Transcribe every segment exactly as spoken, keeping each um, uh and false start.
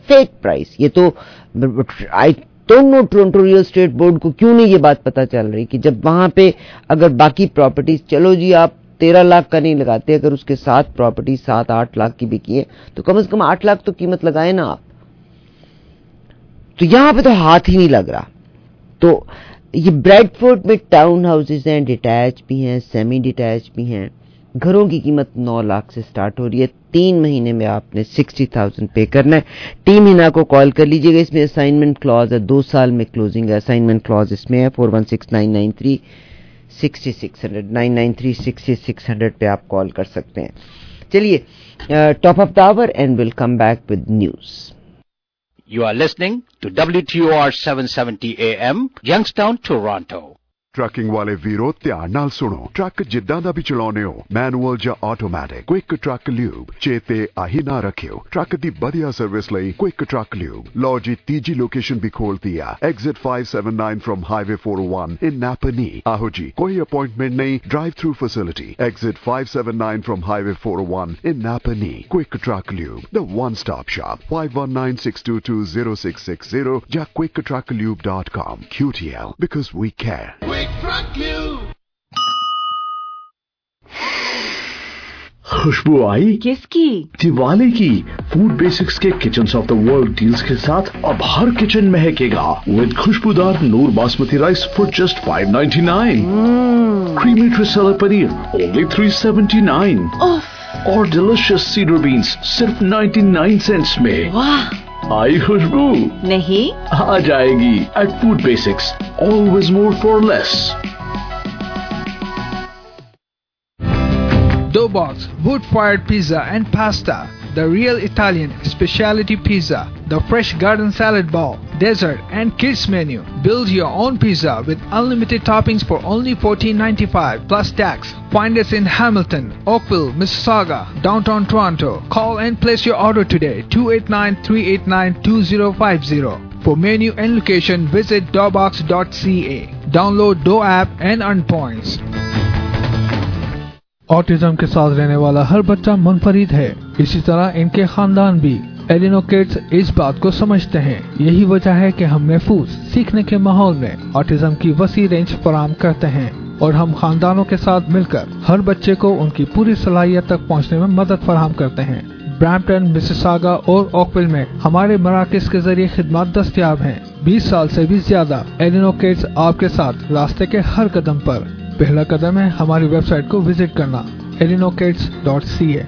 Fake price. ये तो I don't know Toronto real estate board को क्यों नहीं ये बात पता चल रही कि जब वहां पे अगर बाकी प्रॉपर्टीज, चलो जी आप तेरह लाख का नहीं लगाते, अगर उसके साथ प्रॉपर्टी सात आठ लाख की बिकी है तो कम से कम आठ लाख तो कीमत लगाए ना आप. तो यहां पे तो हाथ ही नहीं लग रहा. तो ये ब्रैडफोर्ड में टाउन हाउसेज हैं, डिटैच भी हैं, सेमी डिटैच भी हैं. घरों की कीमत नौ लाख से स्टार्ट हो रही है. तीन महीने में आपने सिक्सटी थाउजेंड पे करना है. टीम हिना को कॉल कर लीजिएगा. इसमें असाइनमेंट क्लॉज है, दो साल में क्लोजिंग है. असाइनमेंट क्लॉज इसमें है. Four one six nine nine three sixty six hundred nine nine three sixty six hundred पे आप कॉल कर सकते हैं. चलिए, top of the hour and will come back with news. You are listening to W T O R seven seventy A M, Youngstown, Toronto. Trucking ਵਾਲੇ ਵੀਰੋ ਧਿਆਨ ਨਾਲ ਸੁਣੋ. ਟਰੱਕ ਜਿੱਦਾਂ ਦਾ ਵੀ ਚਲਾਉਣੇ ਹੋ, ਮੈਨੂਅਲ ਜਾਂ ਆਟੋਮੈਟਿਕ, ਕੁਇਕ ਟਰੱਕ ਲਿਊਬ ਚੇਤੇ ਆਹੀ ਨਾ ਰੱਖਿਓ. ਟਰੱਕ ਦੀ ਵਧੀਆ ਸਰਵਿਸ ਲਈ ਕੁਇਕ ਟਰੱਕ ਲਿਊਬ. ਲਓ ਜੀ, ਤੀਜੀ ਲੋਕੇਸ਼ਨ ਵੀ ਖੋਲਤੀ ਆ, exit five seventy-nine from highway four oh one in Napanee. ਆਹੋ ਜੀ, ਕੋਈ ਅਪਾਇੰਟਮੈਂਟ ਨਹੀਂ, drive through facility. Exit five seventy-nine from highway four oh one in Napanee. Quick truck lube, the one stop shop. five one nine six two two zero six six zero ਜਾਂ quick truck lube dot com. Q T L, because we care. खुशबू आई किसकी? दिवाली की. Food basics के kitchen of the world deals के साथ अब हर किचन महकेगा विद खुशबूदार Noor basmati rice for just five ninety-nine. Creamy Trisella paneer only three seventy-nine. और डिलिशियस सीडर बीन्स सिर्फ ninety-nine सेंट्स में. वाह, आई खुशबू? नहीं, आ जाएगी at food basics. Always more for less. Doughbox wood-fired pizza and pasta, the real Italian specialty pizza, the fresh garden salad bowl, dessert and kids menu. Build your own pizza with unlimited toppings for only fourteen ninety-five plus tax. Find us in Hamilton, Oakville, Mississauga, downtown Toronto. Call and place your order today, two eight nine three eight nine two zero five zero. For menu and location, visit doughbox dot c a. Download Dough app and earn points. Autism के साथ रहने वाला हर बच्चा मुनफरिद है, इसी तरह इनके खानदान भी. एलिनो किड्स इस बात को समझते हैं. यही वजह है कि हम महफूज सीखने के माहौल में ऑटिज्म की वसी रेंज फराहम करते हैं और हम खानदानों के साथ मिलकर हर बच्चे को उनकी पूरी सलाहियत तक पहुंचने में मदद फराहम करते हैं. ब्रैम्पटन, मिसिसागा और ओकविल में हमारे मराकज के जरिए खिदमत दस्तयाब हैं. बीस साल से भी ज्यादा एलिनो किड्स आपके साथ रास्ते के हर कदम पर. पहला कदम है हमारी वेबसाइट को विजिट करना, elino kids dot c a.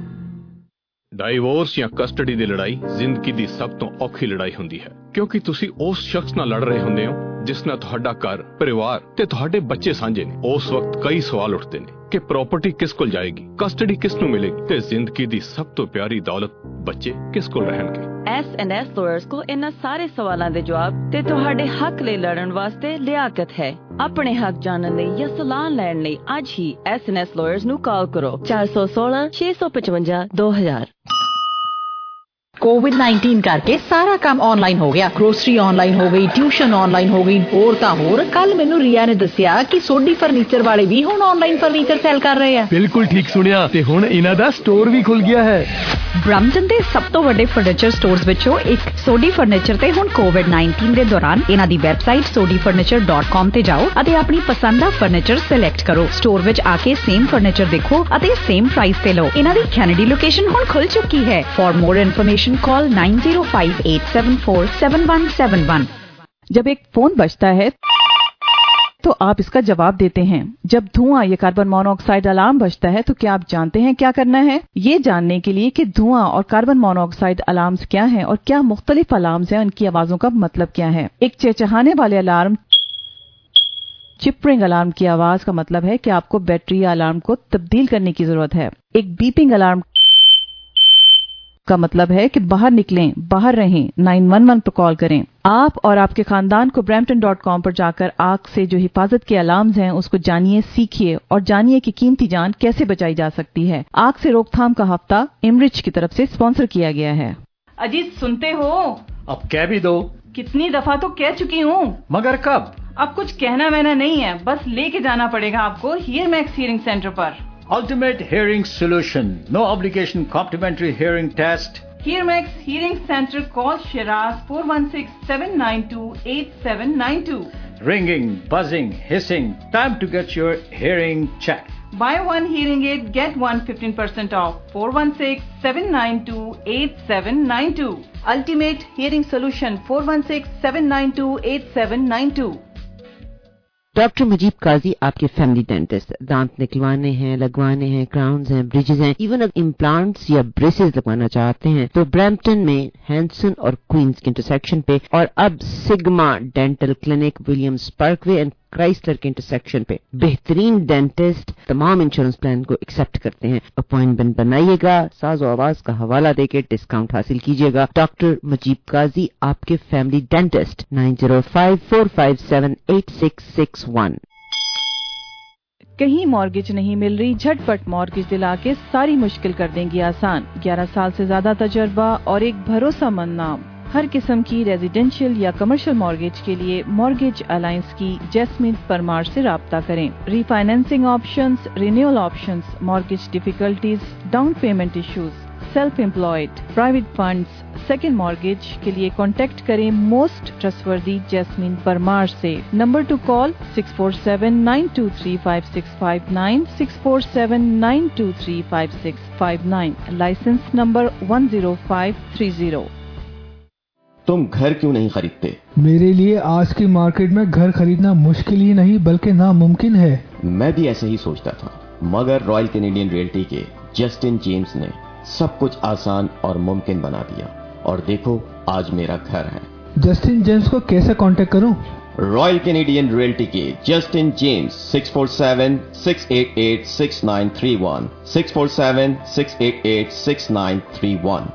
Divorce ਜਾਂ ਕਸਟਡੀ ਦੀ ਲੜਾਈ ਜ਼ਿੰਦਗੀ ਦੀ ਸਭ ਤੋਂ ਔਖੀ ਲੜਾਈ ਹੁੰਦੀ ਹੈ, ਕਿਉਂਕਿ ਤੁਸੀਂ ਉਸ ਸ਼ਖਸ ਨਾਲ ਲੜ ਰਹੇ ਹੁੰਦੇ ਹੋ ਜਿਸ ਨਾਲ ਤੁਹਾਡਾ ਘਰ, ਪਰਿਵਾਰ ਤੇ ਤੁਹਾਡੇ ਬੱਚੇ ਸਾਂਝੇ ਨੇ. ਉਸ ਵਕਤ ਕਈ ਸਵਾਲ ਉੱਠਦੇ ਨੇ ਕਿ ਪ੍ਰਾਪਰਟੀ ਕਿਸ ਕੋਲ ਜਾਏਗੀ, ਕਸਟਡੀ ਕਿਸ ਨੂੰ ਮਿਲੇਗੀ ਤੇ ਜ਼ਿੰਦਗੀ ਦੀ ਸਭ ਤੋਂ ਪਿਆਰੀ ਦੌਲਤ ਬੱਚੇ ਕਿਸ ਕੋਲ ਰਹਿਣਗੇ. ਐਸ ਐਂਡ ਐਸ ਲਾਇਰਸ ਕੋ ਇਹਨਾਂ ਸਾਰੇ ਸਵਾਲਾਂ ਦੇ ਜਵਾਬ ਤੇ ਤੁਹਾਡੇ ਹੱਕ ਲਈ ਲੜਨ ਵਾਸਤੇ ਲਿਆਕਤ ਹੈ. ਆਪਣੇ ਹੱਕ ਜਾਣਨ ਲਈ ਜਾਂ ਸਲਾਹ ਲੈਣ ਲਈ ਅੱਜ ਹੀ ਐਸ ਐਂਡ ਐਸ ਲਾਇਰਸ ਨੂੰ ਕਾਲ ਕਰੋ ਚਾਰ ਸੌ ਸੋਲਾਂ ਛੇ ਸੌ ਪਚਵੰਜਾ ਦੋ ਹਜ਼ਾਰ. कोविड नाइनटीन करके सारा काम ऑनलाइन हो गया. ग्रोसरी ऑनलाइन हो गई, ट्यूशन ऑनलाइन हो गई, होर तां होर. कल मैनू रिया ने दसिया कि सोडी फर्नीचर वाले भी हुण ऑनलाइन फर्नीचर सेल कर रहे हैं. बिल्कुल ठीक सुनिया ते हुण इन्हां दा स्टोर भी खुल गया है. ब्रम्पटन ਦੇ ਸਭ ਤੋਂ ਵੱਡੇ ਫਰਨੀਚਰ ਸਟੋਰਸ ਵਿੱਚੋਂ ਇੱਕ ਸੋਡੀ ਫਰਨੀਚਰ ਤੇ ਹੁਣ ਕੋਵਿਡ ਨਾਈਨਟੀਨ ਦੇ ਦੌਰਾਨ ਇਹਨਾਂ ਦੀ website Sodhi furniture dot com ਤੇ ਜਾਓ ਅਤੇ ਆਪਣੀ ਪਸੰਦ ਦਾ ਫਰਨੀਚਰ ਸਿਲੈਕਟ ਕਰੋ. ਸਟੋਰ ਵਿੱਚ ਆ ਕੇ ਸੇਮ ਫਰਨੀਚਰ ਦੇਖੋ ਅਤੇ ਸੇਮ ਪ੍ਰਾਈਸ ਤੇ ਲਓ. ਇਹਨਾਂ ਦੀ ਕੈਨੇਡੀ ਲੋਕੇਸ਼ਨ ਹੁਣ ਖੁੱਲ ਚੁੱਕੀ ਹੈ. For more information call nine zero five eight seven four seven one seven one. जब एक फोन बजता है तो आप इसका जवाब देते हैं. जब धुआं या कार्बन मोनोऑक्साइड अलार्म बजता है तो क्या आप जानते हैं क्या करना है? ये जानने के लिए कि धुआं और कार्बन मोनोऑक्साइड अलार्म्स क्या हैं और क्या मुख्तलिफ अलार्म्स हैं, उनकी आवाजों का मतलब क्या है. एक चहचहाने वाले अलार्म, चिपरिंग अलार्म की आवाज का मतलब है कि आपको बैटरी या अलार्म को तब्दील करने की जरूरत है. एक बीपिंग अलार्म का मतलब है कि बाहर निकलें, बाहर रहें, nine one one पर कॉल करें. आप और आपके खानदान को ब्रैम्पटन डॉट कॉम पर जाकर आग से जो हिफाजत के अलार्म्स हैं उसको जानिए, सीखिए और जानिए कि कीमती जान कैसे बचाई जा सकती है. आग से रोकथाम का हफ्ता इमरिच की तरफ से स्पॉन्सर किया गया है. अजीत सुनते हो? अब कह भी दो. कितनी दफा तो कह चुकी हूँ. मगर कब? अब कुछ कहना मैंने नहीं है, बस लेके जाना पड़ेगा आपको हियर मैक्स हियरिंग सेंटर पर. Ultimate Hearing Solution. No obligation complimentary hearing test, Hearmax Hearing Center, call Shiraz four one six, seven nine two, eight seven nine two. Ringing, buzzing, hissing. Time to get your hearing checked. Buy one hearing aid, get one fifteen percent off. four one six, seven nine two, eight seven nine two. Ultimate Hearing Solution, four one six, seven nine two, eight seven nine two. Doctor Mujib Qazi आपके family dentist, दांत निकलवाने हैं, लगवाने हैं, crowns हैं, bridges हैं, even अगर implants या ब्रेसेस लगवाना चाहते हैं तो ब्रैम्पटन में हैंसन और क्वींस के इंटरसेक्शन पे, और अब Sigma dental clinic Williams Parkway and Chrysler के इंटरसेक्शन पे बेहतरीन डेंटिस्ट तमाम इंश्योरेंस प्लान को एक्सेप्ट करते हैं। अपॉइंटमेंट बनाइएगा, साज और आवाज का हवाला देके डिस्काउंट हासिल कीजिएगा। डॉक्टर मजीब काजी आपके family dentist, nine zero five, four five seven, eight six six one. कहीं मॉर्गेज नहीं मिल रही, झटपट मॉर्गेज दिला के सारी मुश्किल कर देंगी आसान। ग्यारह साल से ज्यादा तजर्बा और एक भरोसेमंद नाम। हर किस्म की रेजिडेंशियल या कमर्शियल मॉर्गेज के लिए मॉर्गेज अलायंस की जैस्मिन परमार से राब्ता करें। Refinancing options, renewal options, mortgage difficulties, down payment issues, self employed, private funds, second mortgage के लिए कॉन्टेक्ट करें मोस्ट ट्रस्टवर्दी जैस्मिन परमार से। Number to call six four seven, nine two three, five six five nine, six four seven, nine two three, five six five nine. Licence number one zero five three zero. तुम घर क्यों नहीं खरीदते? मेरे लिए आज की मार्केट में घर खरीदना मुश्किल ही नहीं बल्कि नामुमकिन है। मैं भी ऐसे ही सोचता था, मगर रॉयल कैनेडियन रियल्टी के जस्टिन जेम्स ने सब कुछ आसान और मुमकिन बना दिया, और देखो आज मेरा घर है। जस्टिन जेम्स को कैसे कांटेक्ट करूं? रॉयल कैनेडियन रियल्टी के Justin James, six four seven, six eight eight, six nine three one, six four seven, six eight eight, six nine three one.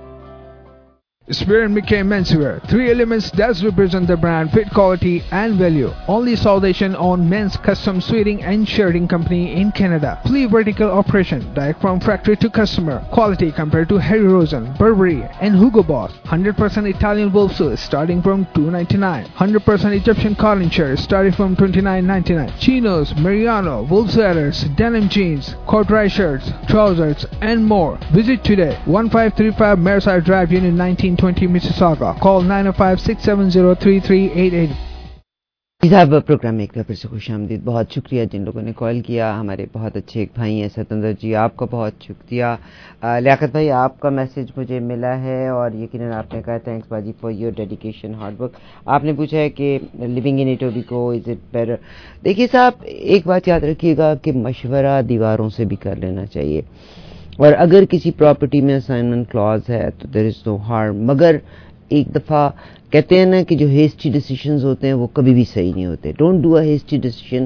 Spear and McKay Menswear, three elements that represent the brand, fit, quality and value. Only Salvation on men's custom suiting and shirting company in Canada. Fully vertical operation, direct from factory to customer. Quality compared to Harry Rosen, Burberry and Hugo Boss. one hundred percent Italian wool suits starting from two ninety-nine. one hundred percent Egyptian cotton shirts starting from twenty-nine ninety-nine. Chinos, Mariano, wool sweaters, denim jeans, corduroy shirts, trousers and more. Visit today. one five three five Merside Drive, Unit nineteen twenty Mississauga. Call nine oh five, six seven zero, three three eight eight. साहब programme में एक बार फिर से खुश आमदीद। बहुत शुक्रिया जिन लोगों ने कॉल किया। हमारे बहुत अच्छे एक भाई हैं सतेंद्र जी, आपका बहुत शुक्रिया। लियाकत भाई, आपका मैसेज मुझे मिला है और यकीनन आपने कहा थैंक्स बाजी for your dedication hard work. आपने पूछा है कि living in Etobicoke is it better. देखिए साहब, एक बात याद रखिएगा कि मशवरा दीवारों से भी कर लेना चाहिए, और अगर किसी प्रॉपर्टी में असाइनमेंट क्लॉज है तो देयर इज नो हार्म। मगर एक दफ़ा कहते हैं ना कि जो हेस्टी डिसीजंस होते हैं वो कभी भी सही नहीं होते। Don't do a hasty decision,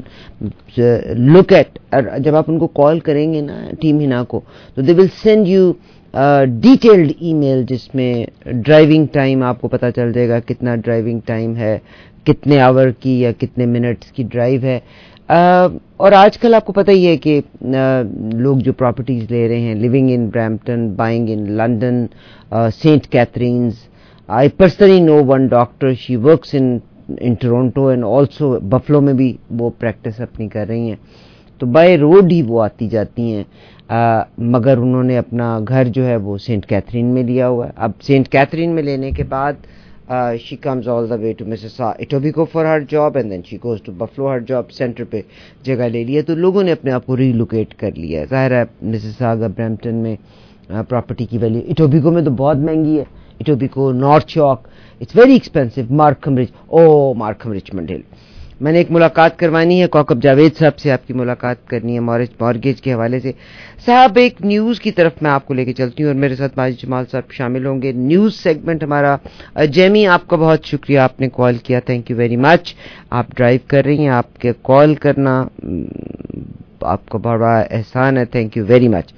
look at. जब आप उनको कॉल करेंगे ना टीम हिना को, तो they will send you detailed email जिसमें ड्राइविंग टाइम आपको पता चल जाएगा, कितना ड्राइविंग टाइम है, कितने आवर की या कितने मिनट्स की ड्राइव है। Uh, और आजकल आपको पता ही है कि uh, लोग जो प्रॉपर्टीज ले रहे हैं, living in Brampton, buying in London, saint Catharines. I personally know one doctor, she works in in Toronto and also Buffalo में भी वो प्रैक्टिस अपनी कर रही हैं। तो बाय रोड ही वो आती जाती हैं, uh, मगर उन्होंने अपना घर जो है वो सेंट कैथरीन में लिया हुआ है। अब सेंट कैथरीन में लेने के बाद Uh, she comes all the way to Mississauga, Etobicoke for her job, and then she goes to Buffalo, her job center पे जगह ले लिया। तो लोगों ने अपने आप को रीलोकेट कर लिया है। ज़ाहिर है मिसिसागा, ब्रैम्पटन में प्रॉपर्टी की वैल्यू, इटोबिको में तो बहुत महंगी है। इटोबिको, नॉर्थ चौक, it's very expensive. Markham rich, oh Markham Richmond Hill. मैंने एक मुलाकात करवानी है, कौकब जावेद साहब से आपकी मुलाकात करनी है मॉर्गेज के हवाले से। साहब एक न्यूज़ की तरफ मैं आपको लेके चलती हूँ और मेरे साथ माजिद जमाल साहब शामिल होंगे। न्यूज़ सेगमेंट हमारा। जेमी, आपका बहुत शुक्रिया, आपने कॉल किया, थैंक यू वेरी मच। आप ड्राइव कर रही हैं, आपके कॉल करना आपका बड़ा एहसान है, थैंक यू वेरी मच।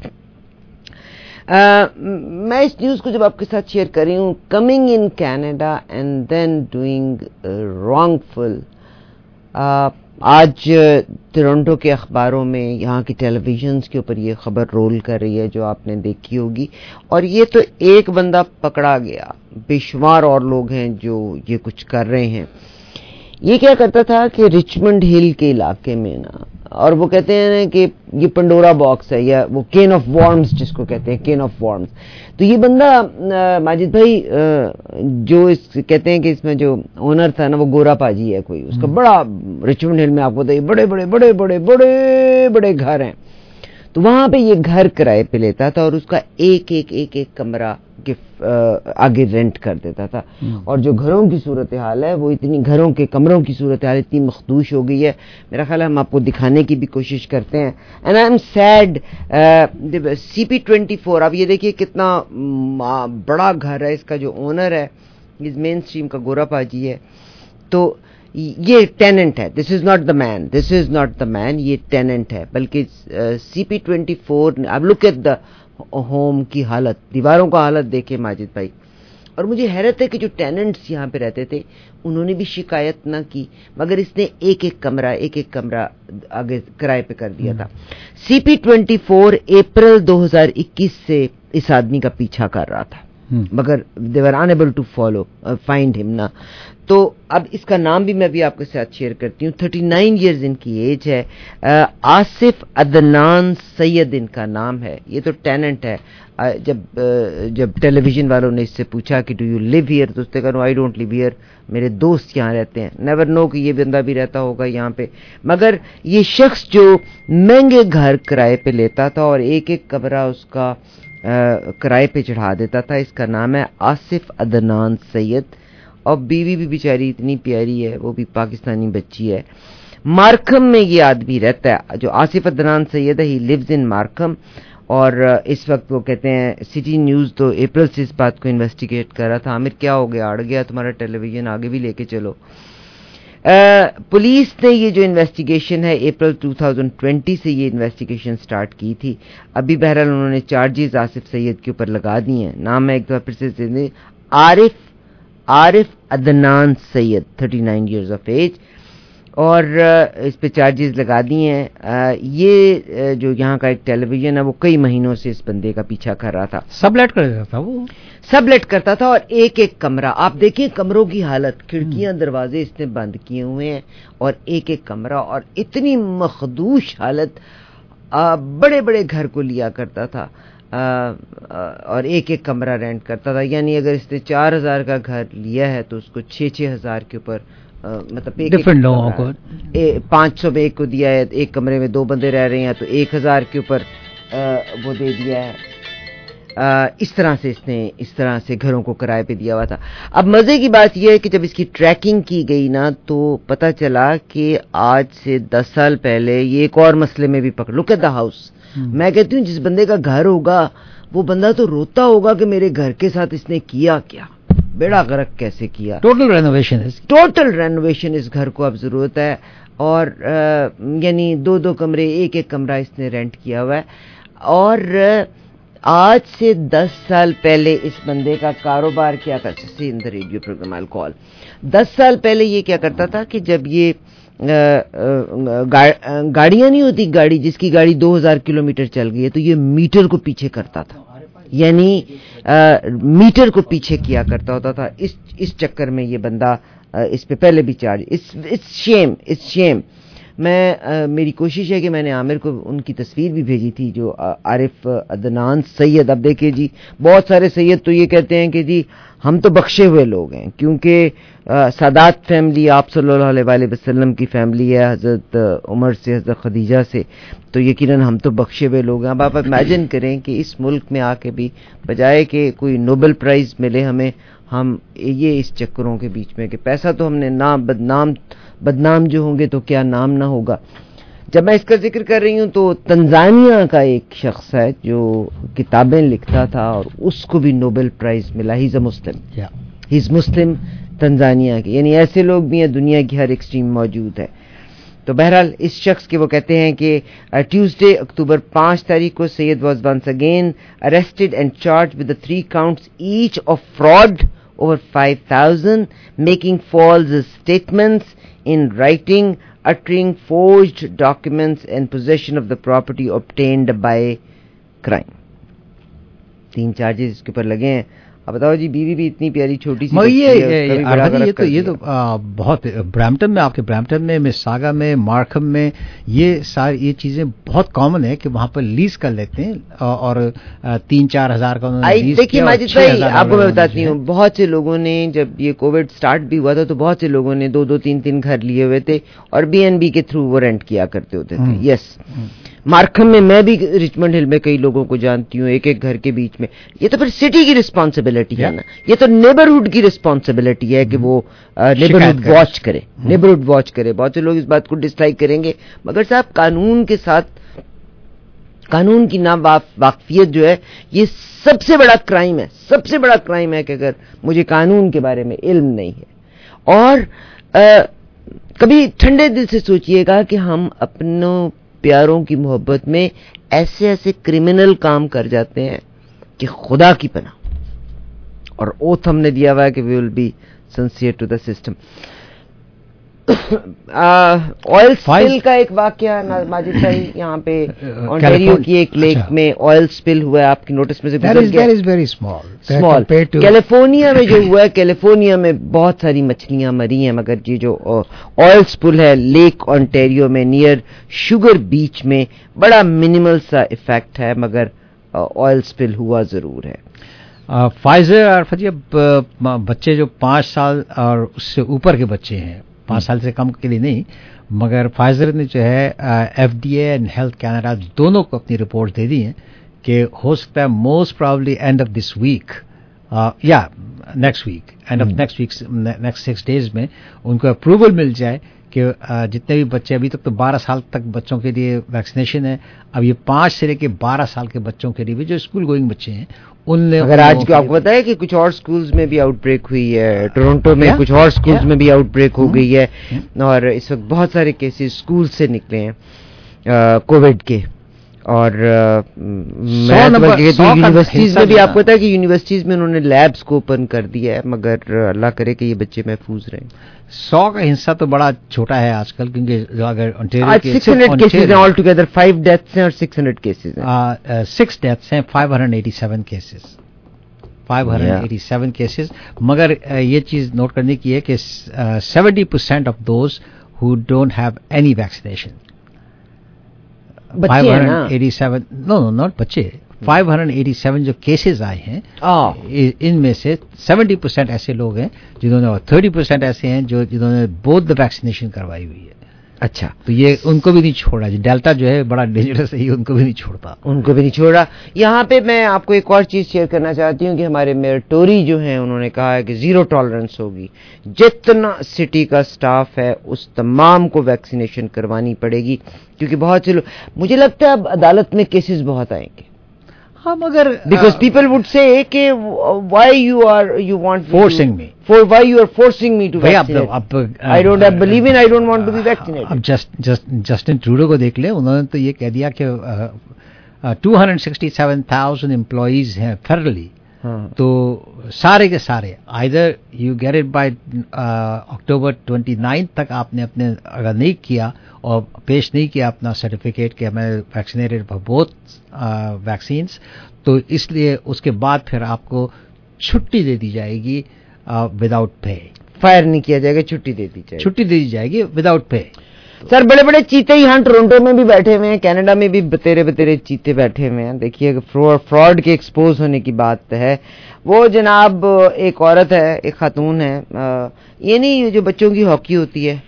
मैं इस न्यूज़ को जब आपके साथ शेयर कर रही हूँ, coming in Canada and then doing wrongful. Uh, आज टोरंटो के अखबारों में, यहाँ की टेलीविजन्स के ऊपर ये खबर रोल कर रही है जो आपने देखी होगी। और ये तो एक बंदा पकड़ा गया, बेशुमार और लोग हैं जो ये कुछ कर रहे हैं। ये क्या करता था कि रिचमंड हिल के इलाके में ना اور وہ کہتے ہیں کہ یہ پنڈورا باکس ہے یا وہ کین آف وارمز جس کو کہتے ہیں کین آف وارمز. تو یہ بندہ ماجد بھائی جو اس کہتے ہیں کہ اس میں جو اونر تھا نا وہ گورا پاجی ہے کوئی, اس کا بڑا رچمنڈ ہل میں آپ کو بتائیے بڑے بڑے بڑے بڑے بڑے بڑے گھر ہیں. تو وہاں پہ یہ گھر کرائے پہ لیتا تھا اور اس کا ایک ایک ایک ایک کمرہ آگے رینٹ کر دیتا تھا. اور جو گھروں کی صورتحال ہے وہ اتنی گھروں کے کمروں کی صورتحال اتنی مخدوش ہو گئی ہے, میرا خیال ہے ہم آپ کو دکھانے کی بھی کوشش کرتے ہیں. And I'm sad. C P twenty four اب یہ دیکھیے کتنا بڑا گھر ہے, اس کا جو اونر ہے اس مین اسٹریم کا گورا پاجی ہے. تو یہ ٹیننٹ ہے, دس is not the main, this is not the مین, یہ ٹیننٹ ہے. بلکہ سی پی ٹوینٹی فور اب لک ایٹ دا ہوم کی حالت, دیواروں کا حالت دیکھیں ماجد بھائی. اور مجھے حیرت ہے کہ جو ٹیننٹس یہاں پہ رہتے تھے انہوں نے بھی شکایت نہ کی, مگر اس نے ایک ایک کمرہ ایک ایک کمرہ آگے کرائے پہ کر دیا تھا. C P twenty four April دو ہزار اکیس سے اس آدمی کا پیچھا کر رہا تھا, مگر they were unable to follow uh, find him نا. تو اب اس کا نام بھی میں بھی آپ کے ساتھ شیئر کرتی ہوں. تھرٹی نائن ایئرز ان کی ایج ہے, آصف عدنان سید ان کا نام ہے. یہ تو ٹیننٹ ہے. جب جب ٹیلی ویژن والوں نے اس سے پوچھا کہ ڈو یو لیو ہیئر, تو اس نے کہا آئی ڈونٹ لیو ہیئر, میرے دوست یہاں رہتے ہیں. نیور نو کہ یہ بندہ بھی رہتا ہوگا یہاں پہ. مگر یہ شخص جو مہنگے گھر کرائے پہ لیتا تھا اور ایک ایک کمرہ اس کا کرائے پہ چڑھا دیتا تھا, اس کا نام ہے آصف عدنان سید. اور بیوی بھی بیچاری اتنی پیاری ہے, وہ بھی پاکستانی بچی ہے. مارکھم میں یہ آدمی رہتا ہے جو آصف عدنان سید ہے, ہی لیوز ان مارکھم. اور اس وقت وہ کہتے ہیں سٹی نیوز تو اپریل سے اس بات کو انویسٹیگیٹ کر رہا تھا. عامر کیا ہو گیا, اڑ گیا تمہارا ٹیلی ویژن, آگے بھی لے کے چلو. پولیس نے یہ جو انویسٹیگیشن ہے اپریل دو ہزار بیس سے یہ انویسٹیگیشن سٹارٹ کی تھی. ابھی بہرحال انہوں نے چارجز آصف سید کے اوپر لگا دیے ہیں. نام ہے ایک دفعہ پھر سے Arif Arif Adnan Syed, thirty nine years of age, اور اس پہ چارجز لگا دیے ہیں. یہ جو یہاں کا ایک ٹیلی ویژن ہے وہ کئی مہینوں سے اس بندے کا پیچھا کر رہا تھا. سب لیٹ کر دیتا تھا, وہ سب لیٹ کرتا تھا. اور ایک ایک کمرہ آپ دیکھیں, کمروں کی حالت, کھڑکیاں دروازے اس نے بند کیے ہوئے ہیں, اور ایک ایک کمرہ, اور اتنی مخدوش حالت. بڑے بڑے گھر کو لیا کرتا تھا اور ایک ایک کمرہ رینٹ کرتا تھا. یعنی اگر اس نے چار ہزار کا گھر لیا ہے تو اس کو چھ چھ ہزار کے اوپر مطلب ڈفرینٹ لوگوں کو پانچ سو میں ایک کو دیا ہے, ایک کمرے میں دو بندے رہ رہے ہیں تو ایک ہزار کے اوپر وہ دے دیا ہے. اس طرح سے اس نے اس طرح سے گھروں کو کرائے پہ دیا ہوا تھا. اب مزے کی بات یہ ہے کہ جب اس کی ٹریکنگ کی گئی نا تو پتہ چلا کہ آج سے دس سال پہلے یہ ایک اور مسئلے میں بھی پکڑ. Look at the house. میں کہتی ہوں جس بندے کا گھر ہوگا وہ بندہ تو روتا ہوگا کہ میرے گھر کے ساتھ اس نے کیا کیا, بیڑا غرق کیسے کیا. ٹوٹل رینوویشن ٹوٹل رینوویشن اس گھر کو اب ضرورت ہے. اور یعنی دو دو کمرے ایک ایک کمرہ اس نے رینٹ کیا ہوا ہے. اور آج سے دس سال پہلے اس بندے کا کاروبار کیا کرتا تھا. ان دا ریڈیو پروگرام آئی کال. دس سال پہلے یہ کیا کرتا تھا کہ جب یہ گاڑیاں نہیں ہوتی, گاڑی جس کی گاڑی دو ہزار کلو میٹر چل گئی ہے تو یہ میٹر کو پیچھے کرتا تھا, یعنی میٹر کو پیچھے کیا کرتا ہوتا تھا. اس اس چکر میں یہ بندہ اس پہ پہلے بھی charge. It's shame, it's shame. میں میری کوشش ہے کہ میں نے عامر کو ان کی تصویر بھی بھیجی تھی جو عارف عدنان سید. اب دیکھیں جی, بہت سارے سید تو یہ کہتے ہیں کہ جی ہم تو بخشے ہوئے لوگ ہیں کیونکہ سادات فیملی آپ صلی اللہ علیہ وسلم کی فیملی ہے, حضرت عمر سے حضرت خدیجہ سے, تو یقیناً ہم تو بخشے ہوئے لوگ ہیں. اب آپ امیجن کریں کہ اس ملک میں آ کے بھی بجائے کہ کوئی نوبل پرائز ملے ہمیں, ہم یہ اس چکروں کے بیچ میں کہ پیسہ تو ہم نے نام بدنام بدنام جو ہوں گے تو کیا نام نہ ہوگا. جب میں اس کا ذکر کر رہی ہوں تو تنزانیہ کا ایک شخص ہے جو کتابیں لکھتا تھا اور اس کو بھی نوبل پرائز ملا. ہی از اے مسلم, ہی از مسلم تنزانیہ کے. یعنی ایسے لوگ بھی ہیں, دنیا کی ہر ایکسٹریم موجود ہے. تو بہرحال اس شخص کے وہ کہتے ہیں کہ ٹیوزڈے اکتوبر پانچ تاریخ کو Syed was once again arrested and charged with three counts each of fraud over five thousand, making false statements in writing, uttering forged documents and possession of the property obtained by crime. تین charges اس کے اوپر لگے ہیں. اب بتاؤ جی بیوی بھی اتنی پیاری چھوٹی سی مگر بچی یہ ہے، اس کا بھی بڑا یہ غرض یہ کر تو یہ دیا۔ تو آ، بہت برامپٹن میں، آپ کے برامپٹن میں، مساگا میں، مارکھم میں یہ ساری یہ چیزیں بہت کامن ہے کہ وہاں پر لیز کر لیتے ہیں اور اور آ، تین چار ہزار کا انہوں نے آئی لیز دیکھیے کیا اور ماجد چھ بھائی ہزار آپ کو میں ڈالر بتاتی جو ہوں، ہے۔ بہت سے لوگوں نے جب یہ کووڈ سٹارٹ بھی ہوا تھا تو بہت سے لوگوں نے دو دو تین تین گھر لیے ہوئے تھے اور بی این بی کے تھرو وہ رینٹ کیا کرتے ہوتے تھے۔ یس مارکھم میں میں بھی رچمنڈ ہل میں کئی لوگوں کو جانتی ہوں، ایک ایک گھر کے بیچ میں۔ یہ تو پھر سٹی کی رسپانسبلٹی ہے نا، یہ تو نیبرہڈ کی رسپانسبلٹی ہے کہ وہ نیبرہڈ واچ کرے، نیبرہڈ واچ کرے۔ بہت سے لوگ اس بات کو ڈس لائک کریں گے، مگر صاحب قانون کے ساتھ قانون کی نا واقفیت جو ہے یہ سب سے بڑا کرائم ہے، سب سے بڑا کرائم ہے کہ اگر مجھے قانون کے بارے میں علم نہیں ہے۔ اور کبھی ٹھنڈے دل سے سوچئے گا کہ ہم اپنوں پیاروں کی محبت میں ایسے ایسے کرمنل کام کر جاتے ہیں کہ خدا کی پناہ، اور اوتھ ہم نے دیا ہوا ہے کہ we will be sincere to the system. Oil spill کا ایک واقعہ ماجد بھائی، یہاں پہ آنٹیریو کی ایک لیک میں آئل سپل ہوا ہے، آپ کی نوٹس میں سے گزر گیا۔ That is very small. Small California میں جو ہوا ہے، کیلیفورنیا میں بہت ساری مچھلیاں مری ہیں، مگر یہ جو آئل سپل ہے لیک آنٹیریو میں نیئر شوگر بیچ میں بڑا منیمل سا افیکٹ ہے، مگر آئل سپل ہوا ضرور ہے۔ فائزر اور فتح بچے جو پانچ سال اور اس سے اوپر کے بچے ہیں، پانچ سال سے کم کے لیے نہیں، مگر فائزر نے جو ہے F D A and health Canada دونوں کو اپنی رپورٹ دے دی ہیں کہ ہو سکتا ہے most probably end of this week یا next week end of next week next six days میں ان کو اپروول مل جائے کہ جتنے بھی بچے، ابھی تک تو بارہ سال تک بچوں کے لیے ویکسینیشن ہے، اب یہ پانچ سے لے کے بارہ سال کے بچوں کے لیے بھی جو اسکول گوئنگ بچے ہیں ان نے، اگر آج کو آپ کو پتا ہے کہ کچھ اور سکولز میں بھی آؤٹ بریک ہوئی ہے، ٹورنٹو میں کچھ اور سکولز میں بھی آؤٹ بریک ہو گئی ہے، اور اس وقت بہت سارے کیسز سکول سے نکلے ہیں کووڈ کے، اور یونیورسٹیز میں بھی آپ کو پتا ہے کہ یونیورسٹیز میں انہوں نے لیبس کو اوپن کر دیا ہے، مگر اللہ کرے کہ یہ بچے محفوظ رہیں۔ سو کا حصہ تو بڑا چھوٹا ہے آج کل، کیونکہ اگر آج سکس ہنڈریڈ کیسز ہیں آل ٹوگیدر، فائیو ڈیتھس ہیں اور سکس ہنڈریڈ کیسز ہیں، سکس ڈیتھس ہیں، five hundred eighty seven cases five hundred eighty seven cases مگر یہ چیز نوٹ کرنے کی ہے کہ seventy percent of those who don't have any vaccination, five hundred eighty seven no no not بچے، فائیو ہنڈریڈ ایٹی سیون جو cases آئے ہیں ان میں سے سیونٹی پرسینٹ ایسے لوگ ہیں جنہوں نے، اور تھرٹی پرسینٹ ایسے ہیں جو جنہوں نے بوتھ دا ویکسینیشن کروائی ہوئی ہے۔ اچھا، تو یہ ان کو بھی نہیں چھوڑا، جی ڈیلٹا جو ہے بڑا ڈینجرس ہے، ان کو بھی نہیں چھوڑتا، ان کو بھی نہیں چھوڑا۔ یہاں پہ میں آپ کو ایک اور چیز شیئر کرنا چاہتی ہوں کہ ہمارے میئر ٹوری جو ہیں انہوں نے کہا ہے کہ زیرو ٹالرنس ہوگی، جتنا سٹی کا سٹاف ہے اس تمام کو ویکسینیشن کروانی پڑے گی، کیونکہ بہت سے لوگ، مجھے لگتا ہے اب عدالت میں کیسز بہت آئیں گے، ہاں مگر بیکاز پیپل وڈ سے کہ why you are you want forcing me for why you are forcing me to vaccinate, I don't believe in, I don't want to be vaccinated. اب جسٹن ٹروڈو کو دیکھ لیں، انہوں نے تو یہ کہہ دیا کہ two hundred sixty seven thousand employees ہیں فیڈرلی، تو سارے کے سارے either you get it by October twenty ninth تک آپ نے اپنے اگر نہیں کیا اور پیش نہیں کیا اپنا سرٹیفکیٹ کہ میں ویکسینیٹڈ فار بوتھ ویکسینس، تو اس لیے اس کے بعد پھر آپ کو چھٹی دے دی جائے گی وداؤٹ پے، فائر نہیں کیا جائے گا، چھٹی دے دی جائے گی، چھٹی دے دی جائے گی وداؤٹ پے۔ سر بڑے بڑے چیتے یہاں ٹورنٹو میں بھی بیٹھے ہوئے ہیں، کینیڈا میں بھی بتیرے بتیرے چیتے بیٹھے ہوئے ہیں۔ دیکھیے فراڈ کے ایکسپوز ہونے کی بات ہے، وہ جناب ایک عورت ہے، ایک خاتون ہے، یہ نہیں جو بچوں کی ہاکی ہوتی ہے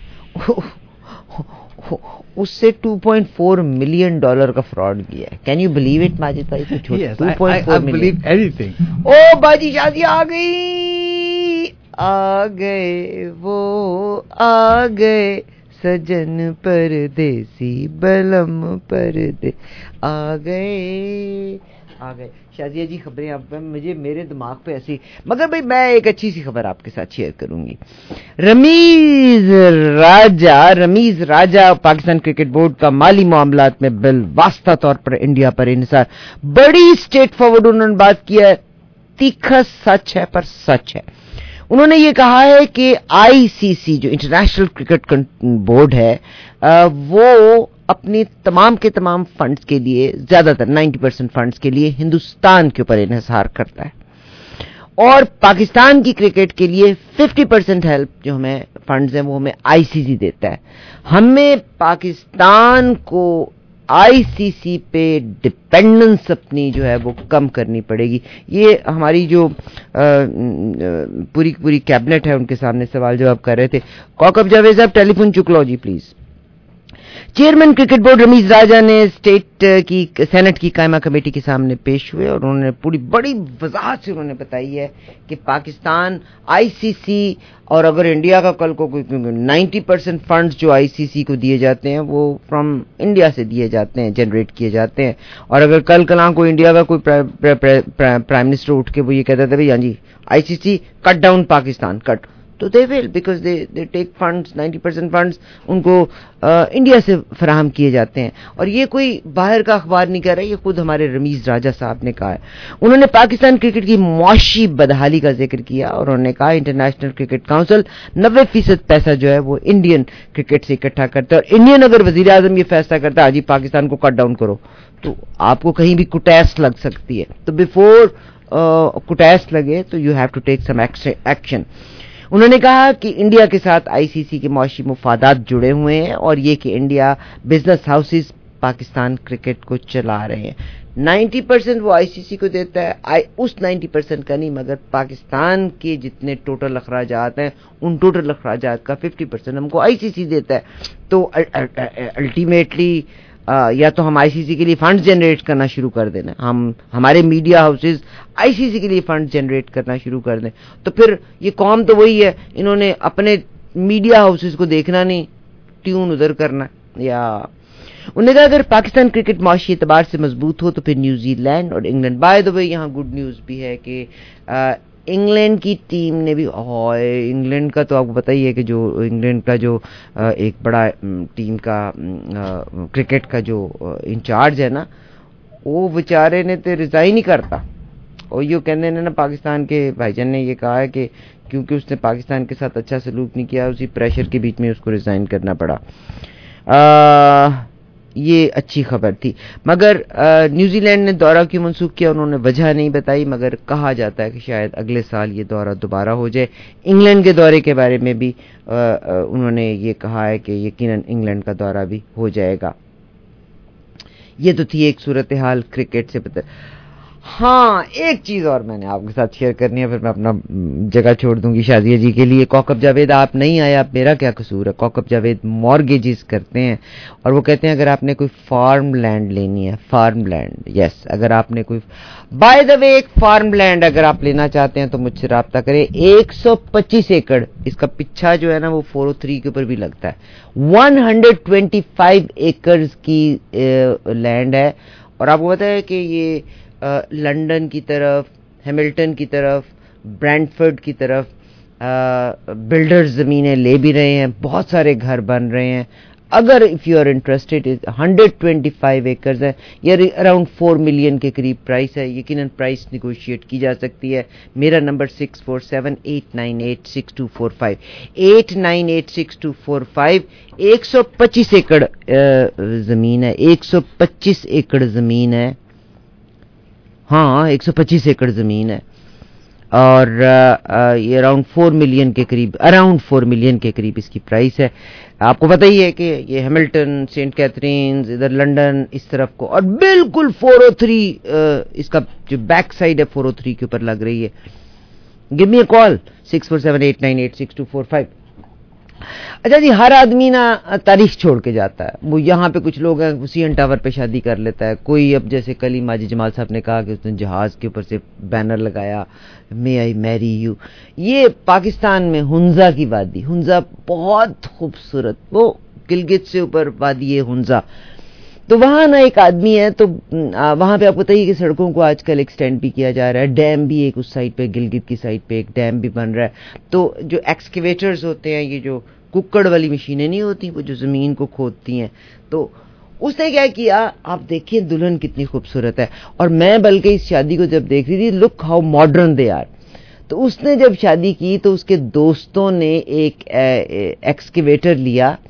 اس سے two point four million dollar کا فراڈ کیا ہے۔ Can you believe it Majid بھائی؟ Two point four million. او باجی شادی آ گئی، آ گئے وہ آ گئے سجن پردیسی بلم پردے آ گئے آ گئے۔ شازیہ جی خبریں آپ مجھے میرے دماغ پہ ایسی، مگر بھائی میں ایک اچھی سی خبر آپ کے ساتھ شیئر کروں گی۔ رمیز راجہ رمیز راجہ پاکستان کرکٹ بورڈ کا مالی معاملات میں بالواسطہ طور پر انڈیا پر انحصار، بڑی اسٹریٹ فارورڈ انہوں نے بات کیا ہے، تیکھا سچ ہے پر سچ ہے۔ انہوں نے یہ کہا ہے کہ آئی سی سی جو انٹرنیشنل کرکٹ بورڈ ہے وہ اپنے تمام کے تمام فنڈز کے لیے، زیادہ تر نائنٹی پرسینٹ فنڈز کے لیے ہندوستان کے اوپر انحصار کرتا ہے، اور پاکستان کی کرکٹ کے لیے ففٹی پرسینٹ ہیلپ جو ہمیں فنڈز ہیں وہ ہمیں آئی سی سی دیتا ہے. ہمیں پاکستان کو آئی سی سی پہ ڈپینڈنس اپنی جو ہے وہ کم کرنی پڑے گی. یہ ہماری جو پوری پوری کیبنٹ ہے ان کے سامنے سوال جواب کر رہے تھے. کوکب جاوید صاحب ٹیلی فون چک لو جی please. Chairman cricket board Ramiz Raja نے اسٹیٹ کی سینٹ کی قائمہ کمیٹی کے سامنے پیش ہوئے اور انہوں نے پوری بڑی وضاحت سے انہوں نے بتائی ہے کہ پاکستان آئی سی سی اور اگر انڈیا کا کل کو نائنٹی پرسینٹ فنڈز جو آئی سی سی کو دیے جاتے ہیں وہ فرام انڈیا سے دیے جاتے ہیں, جنریٹ کیے جاتے ہیں. اور اگر کل کلاں کو انڈیا کا کوئی پرائم منسٹر اٹھ کے وہ یہ کہتا تھا بھائی ہاں جی آئی سی سی کٹ ڈاؤن پاکستان کٹ, تو they will because they they take funds ninety percent funds ان کو انڈیا سے فراہم کیے جاتے ہیں. اور یہ کوئی باہر کا اخبار نہیں کہہ رہا, یہ خود ہمارے رمیز راجہ صاحب نے کہا ہے. انہوں نے پاکستان کرکٹ کی معاشی بدحالی کا ذکر کیا اور انہوں نے کہا انٹرنیشنل کرکٹ کاؤنسل نوے فیصد پیسہ جو ہے وہ انڈین کرکٹ سے اکٹھا کرتا ہے, اور انڈین اگر وزیر اعظم یہ فیصلہ کرتا ہے جی پاکستان کو کٹ ڈاؤن کرو تو آپ کو کہیں بھی کٹیس لگ سکتی ہے. تو بفور کٹیس لگے تو you have to take some action. انہوں نے کہا کہ انڈیا کے ساتھ آئی سی سی کے معاشی مفادات جڑے ہوئے ہیں اور یہ کہ India business houses Pakistan cricket کو چلا رہے ہیں. نائنٹی پرسینٹ وہ آئی سی سی کو دیتا ہے, اس نائنٹی پرسینٹ کا نہیں مگر پاکستان کے جتنے ٹوٹل اخراجات ہیں ان ٹوٹل اخراجات کا ففٹی پرسینٹ ہم کو آئی سی سی دیتا ہے. تو الٹیمیٹلی یا تو ہم آئی سی سی کے لیے فنڈز جنریٹ کرنا شروع کر دیں, ہم ہمارے میڈیا ہاؤسز آئی سی سی کے لیے فنڈ جنریٹ کرنا شروع کر دیں, تو پھر یہ قوم تو وہی ہے, انہوں نے اپنے میڈیا ہاؤسز کو دیکھنا نہیں, ٹیون ادھر کرنا. یا انہوں نے کہا اگر پاکستان کرکٹ معاشی اعتبار سے مضبوط ہو تو پھر نیوزی لینڈ اور انگلینڈ, بائی دا وے یہاں گڈ نیوز بھی ہے کہ انگلینڈ کی ٹیم نے بھی, انگلینڈ کا تو آپ کو پتہ ہی ہے کہ جو انگلینڈ کا جو ایک بڑا ٹیم کا کرکٹ کا جو انچارج ہے نا, وہ بیچارے نے تو ریزائن ہی کرتا, اور یہ کہنے نے نا پاکستان کے بھائی جان نے یہ کہا ہے کہ کیونکہ اس نے پاکستان کے ساتھ اچھا سلوک نہیں کیا, اسی پریشر کے بیچ میں اس کو ریزائن کرنا پڑا. آ, یہ اچھی خبر تھی. مگر نیوزی لینڈ نے دورہ کیوں منسوخ کیا انہوں نے وجہ نہیں بتائی, مگر کہا جاتا ہے کہ شاید اگلے سال یہ دورہ دوبارہ ہو جائے. انگلینڈ کے دورے کے بارے میں بھی انہوں نے یہ کہا ہے کہ یقیناً انگلینڈ کا دورہ بھی ہو جائے گا. یہ تو تھی ایک صورتحال کرکٹ سے پتہ. ہاں ایک چیز اور میں نے آپ کے ساتھ شیئر کرنی ہے, پھر میں اپنا جگہ چھوڑ دوں گی شازیہ جی کے لیے. کوکب جاوید آپ نہیں آئے, آپ میرا کیا قصور ہے. کوکب جاوید مارگیجز کرتے ہیں اور وہ کہتے ہیں اگر آپ نے کوئی فارم لینڈ لینی ہے, فارم لینڈ یس yes, اگر آپ نے کوئی بائی دا وے ایک فارم لینڈ اگر آپ لینا چاہتے ہیں تو مجھ سے رابطہ کریں. ایک سو پچیس ایکڑ اس کا پچھا جو ہے نا وہ فور او تھری کے اوپر بھی لگتا ہے. One hundred twenty five acres کی لینڈ ہے, اور آپ کو پتا ہے کہ یہ لنڈن کی طرف, ہیملٹن کی طرف, برینڈفرڈ کی طرف بلڈرز زمینیں لے بھی رہے ہیں, بہت سارے گھر بن رہے ہیں. اگر if you are interested hundred twenty five acres ہے, یا اراؤنڈ فور ملین کے قریب پرائس ہے, یقیناً پرائس نیگوشیٹ کی جا سکتی ہے. میرا number six four seven eight nine eight six two four five eight nine eight six two four five. ایک سو پچیس ایکڑ زمین ہے, ایک سو پچیس ایکڑ زمین ہے, ہاں ایک سو پچیس ایکڑ زمین ہے, اور یہ اراؤنڈ فور ملین کے قریب اراؤنڈ فور ملین کے قریب اس کی پرائس ہے. آپ کو پتہ ہی ہے کہ یہ ہیملٹن, سینٹ کیتھرینز, ادھر لنڈن اس طرف کو, اور بالکل فور او تھری اس کا جو بیک سائڈ ہے فور او تھری کے اوپر لگ رہی ہے. Give me a call six four seven eight nine eight six two four five. اچھا جی, ہر آدمی نا تاریخ چھوڑ کے جاتا ہے. وہ یہاں پہ کچھ لوگ ہیں سی این ٹاور پہ شادی کر لیتا ہے کوئی, اب جیسے کل ہی ماجد جمال صاحب نے کہا کہ اس نے جہاز کے اوپر سے بینر لگایا مے آئی میری یو. یہ پاکستان میں ہنزا کی وادی, ہنزا بہت خوبصورت, وہ گلگت سے اوپر وادی ہے ہنزا. تو وہاں نا ایک آدمی ہے, تو وہاں پہ آپ کو بتائیے کہ سڑکوں کو آج کل ایکسٹینڈ بھی کیا جا رہا ہے. ڈیم بھی ایک اس سائڈ پہ, گلگت کی سائڈ پہ ایک ڈیم بھی بن رہا ہے. تو جو ایکسکیویٹرز ہوتے ہیں, یہ جو ککڑ والی مشینیں نہیں ہوتی, وہ جو زمین کو کھودتی ہیں, تو اس نے کیا کیا, آپ دیکھیں دلہن کتنی خوبصورت ہے. اور میں بلکہ اس شادی کو جب دیکھ رہی تھی, look how modern they are. تو اس نے جب شادی کی تو اس کے دوستوں نے ایک ایکسکیویٹر لیا,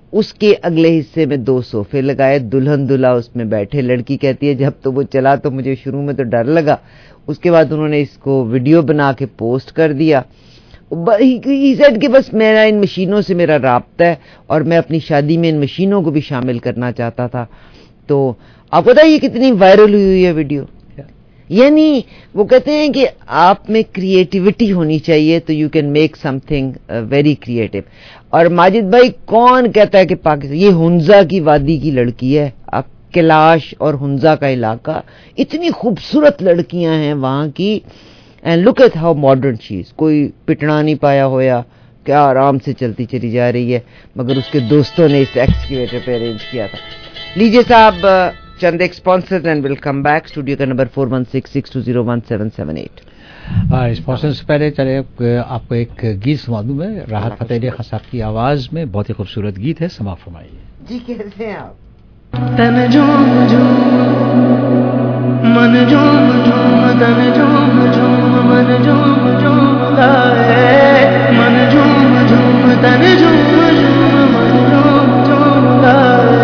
اس کے اگلے حصے میں دو صوفے لگائے, دلہن دلہا اس میں بیٹھے. لڑکی کہتی ہے جب تو وہ چلا تو مجھے شروع میں تو ڈر لگا, اس کے بعد انہوں نے اس کو ویڈیو بنا کے پوسٹ کر دیا. ہی سیڈ کہ بس میرا ان مشینوں سے میرا رابطہ ہے اور میں اپنی شادی میں ان مشینوں کو بھی شامل کرنا چاہتا تھا. تو آپ کو پتہ ہے یہ کتنی وائرل ہوئی ہوئی ہے ویڈیو. یعنی وہ کہتے ہیں کہ آپ میں کریٹیوٹی ہونی چاہیے تو you can make something very creative. اور ماجد بھائی کون کہتا ہے کہ پاکستان, یہ ہنزا کی وادی کی لڑکی ہے, کیلاش اور ہنزا کا علاقہ, اتنی خوبصورت لڑکیاں ہیں وہاں کی. And look at how modern چیز, کوئی پٹنا نہیں پایا ہوا, کیا آرام سے چلتی چلی جا رہی ہے, مگر اس کے دوستوں نے اس ایکسکیویٹر پہ ارینج کیا تھا. لیجیے صاحب چند ایک sponsor and welcome back. Studio کا number four one six six two zero one seven seven eight. Sponsor سے پہلے چلے آپ کو ایک گیت سنا دوں میں, راحت فتح علی خان صاحب کی آواز میں, بہت ہی خوبصورت گیت ہے, سما فرمائیے. جی کیسے ہیں آپ؟ تن جھوم جھوم من جھوم جھوم تن جھوم جھوم من جھوم جھوم گائے, من جھوم جھوم تن جھوم جھوم من جھوم جھوم گائے.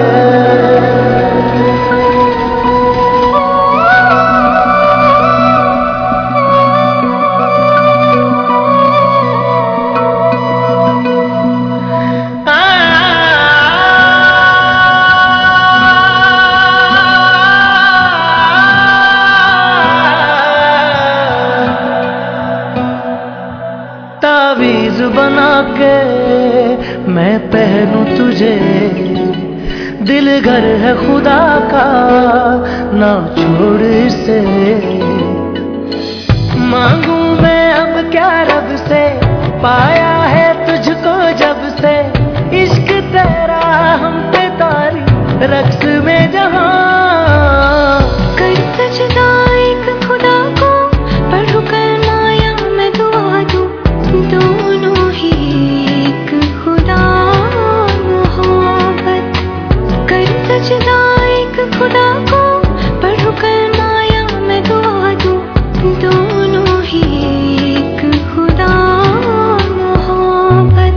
میں پہنوں تجھے دل گھر ہے خدا کا, نہ چھوڑ اسے. مانگوں میں اب کیا رب سے, پایا ہے تجھ کو جب سے, عشق تیرا ہم پہ تاری رقص میں جہاں. کر سجدہ ایک خدا کو, پڑھو کلمہ یا میں دعا دوں, دونوں ہی ایک خدا محبت. کر سجدہ ایک خدا کو, پڑھو کلمہ یا میں دعا دوں, دونوں ہی ایک خدا محبت.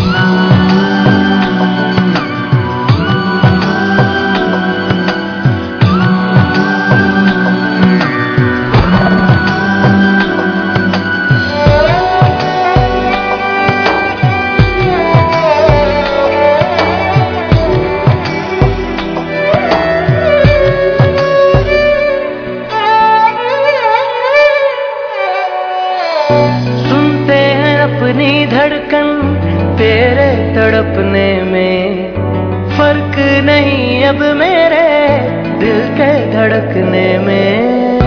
تڑپنے میں فرق نہیں اب میرے دل کے دھڑکنے میں.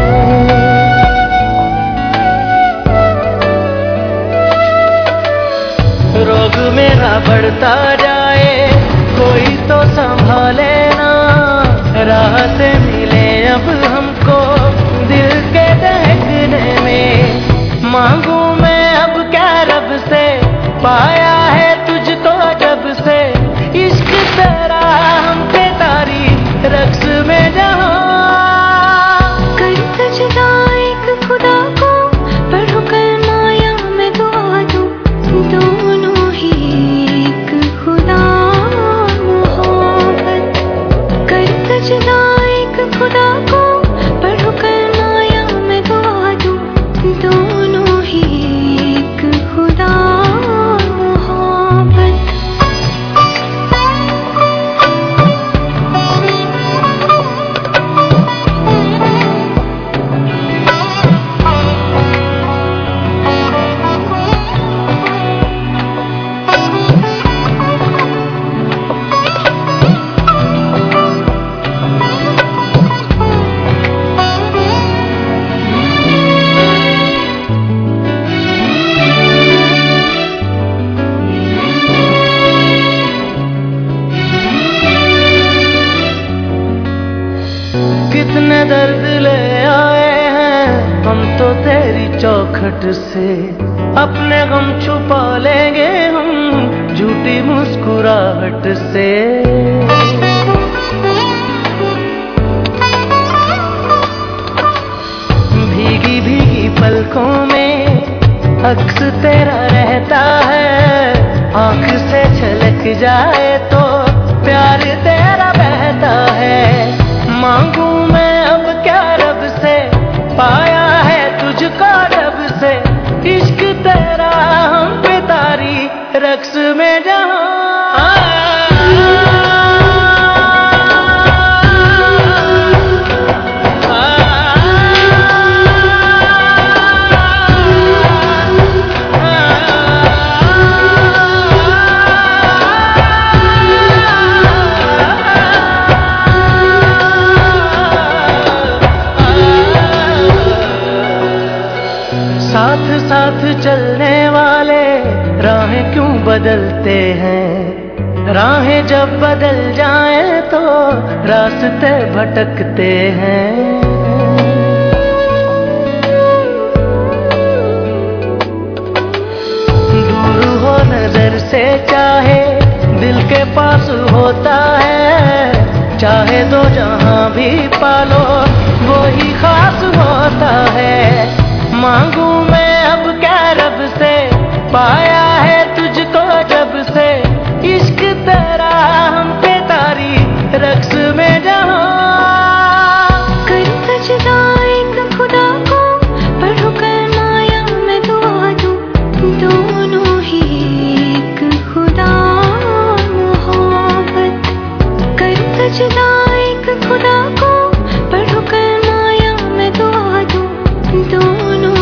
روگ میرا بڑھتا جائے, کوئی تو سنبھالے نا, راحتیں ملے اب ہم کو دل کے دہکنے میں. مانگوں میں اب کیا رب سے, پایا ہے تجھ کو جب سے, عشق تیرا ہم پہ تاری رقص میں جہاں. کر سجدہ ایک خدا کو, پڑھو کلمہ یا میں دعا دوں, دونوں ہی ایک خدا محبت. کر سجدہ ایک خدا کو, پڑھو کلمہ یا میں دعا دوں, دونوں ہی ایک خدا. کتنے درد لے آئے ہیں ہم تو تیری چوکھٹ سے, اپنے غم چھپا لیں گے ہم جھوٹی مسکراہٹ سے. بھیگی بھیگی پلکوں میں عکس تیرا رہتا ہے, آنکھ سے چھلک جائے تو रक्स में जहां साथ साथ चलने वाले राहें क्यों बदलते हैं, राहें जब बदल जाएं तो रास्ते भटकते हैं। दूर हो नजर से चाहे दिल के पास होता है, चाहे दो जहां भी पालो वो ही खास होता है। मांगू मैं अब क्या रब से, पाया है तुझको जब से, इश्क तेरा हम पे तारी रक्स में जहां कर सजदा एक खुदा को, पढ़ो कलमाया मैं दुआ दूं, दोनों ही एक खुदा मोहब्बत। कर सजदा एक खुदा को, पढ़ो कलमाया मैं दुआ दूं, दोनों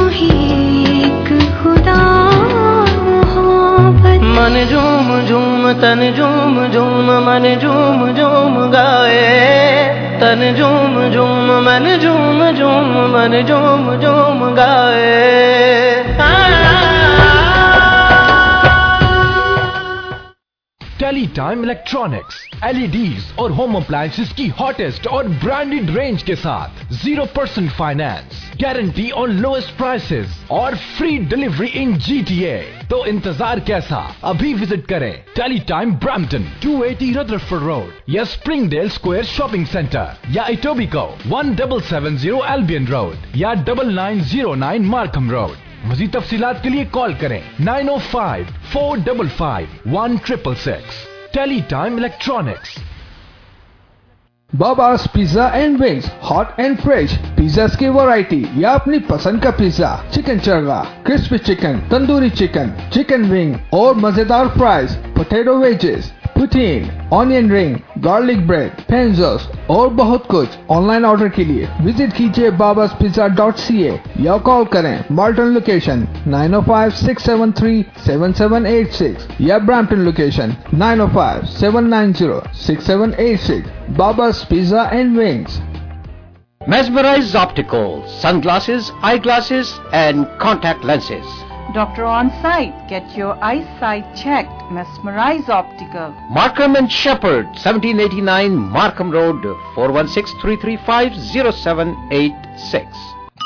मन झूम झूम तन झूम झूम मन झूम झूम गाए, तन झूम झूम मन झूम झूम मन झूम झूम गाए। Tele time electronics L E Ds और होम अप्लायंसेस की हॉटेस्ट और ब्रांडेड रेंज के साथ zero percent finance, guarantee on lowest prices और free delivery in G T A. तो इंतजार कैसा, अभी विजिट करें tele time Brampton two eighty Rutherford road या स्प्रिंगडेल स्क्वायर शॉपिंग सेंटर या Etobicoke one double seven zero Albion road या double nine zero nine Markham road. मज़ीद तफसीलात के लिए कॉल करें nine O five four double five one triple six. Tele time electronics. Baba's pizza and wings, hot and fresh pizza की variety या अपनी पसंद का pizza, chicken chargha, crispy chicken, tandoori chicken, chicken wing और मजेदार fries, potato wedges, poutine, onion ring, garlic bread, पेंजोस और बहुत कुछ। ऑनलाइन ऑर्डर के लिए विजिट कीजिए बाबास पिज्जा डॉट सी ए या कॉल करें Malton location nine O five six seven three seven seven eight six या Brampton location nine O five seven nine zero six seven eight six. Baba's Pizza and Wings. Mesmerize Optical, sunglasses, eyeglasses and contact lenses. Doctor on site. Get your eyesight checked. Mesmerize Optical. Markham and Shepherd, seventeen eighty-nine Markham Road, four one six, three three five, zero seven eight six.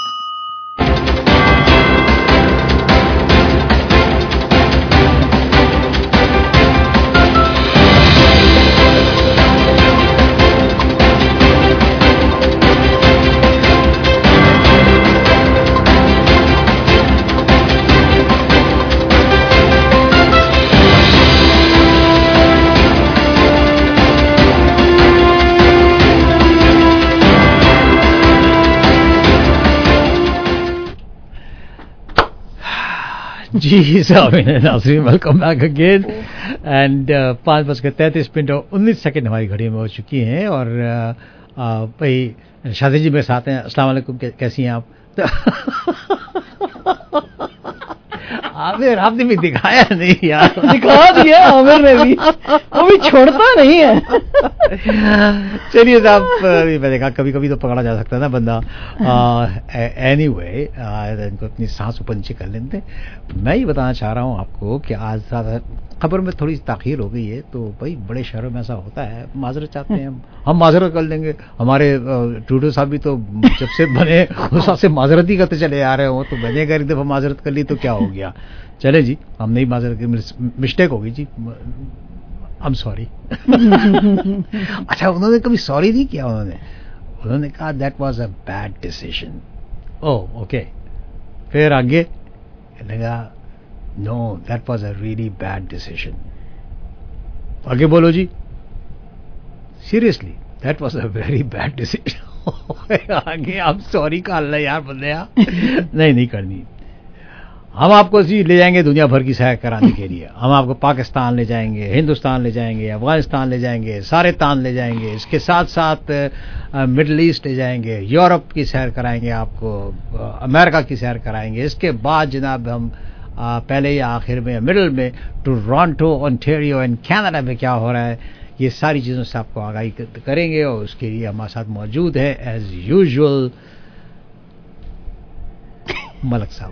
जी साहब नाज़रीन, welcome back again and पाँच बज के तैंतीस minute और उन्नीस second हमारी घड़ी में हो चुकी हैं। और भाई शादी जी मेरे साथ हैं। अस्सलाम वालेकुम, कैसी हैं आप? आमिर आपने भी दिखाया नहीं यार। दिखा दिया आमिर ने भी, वो भी छोड़ता नहीं है। चलिए साहब, मैं देखा कभी कभी तो पकड़ा जा सकता है ना बंदा। एनी वे इनको अपनी सांस ऊपर नीचे कर लेते। मैं ये बताना चाह रहा हूँ आपको कि आज ज़्यादा खबर में थोड़ी ताख़ीर हो गई है, तो भाई बड़े शहरों में ऐसा होता है, माजरत चाहते हैं हम हम माजरत कर लेंगे। हमारे ट्रूडो साहब भी तो जब से बने उस वक्त से माजरत ही करते चले आ रहे हो, तो मैंने अगर एक दफ़ा माजरत कर ली तो क्या हो गया। चले जी, हम नहीं माजरत की, मिस्टेक होगी जी, आई एम सॉरी। अच्छा, उन्होंने कभी सॉरी नहीं किया, उन्होंने उन्होंने कहा that was a bad decision. Oh okay, फिर आगे लगा no that was a really bad decision. आगे बोलो जी, seriously that was a very bad decision. आगे आप सॉरी का अल्लाह यार बंदे नहीं नहीं करनी। ہم آپ کو جی لے جائیں گے دنیا بھر کی سیر کرانے کے لیے. ہم آپ کو پاکستان لے جائیں گے, ہندوستان لے جائیں گے, افغانستان لے جائیں گے, سارے تان لے جائیں گے, اس کے ساتھ ساتھ مڈل ایسٹ لے جائیں گے, یورپ کی سیر کرائیں گے آپ کو, امریکہ کی سیر کرائیں گے. اس کے بعد جناب ہم پہلے ہی آخر میں مڈل میں ٹورانٹو اونٹیریو اینڈ کینیڈا میں کیا ہو رہا ہے یہ ساری چیزوں سے آپ کو آگاہی کریں گے. اور اس کے لیے ہمارے ساتھ موجود ہے ایز یوزول ملک صاحب.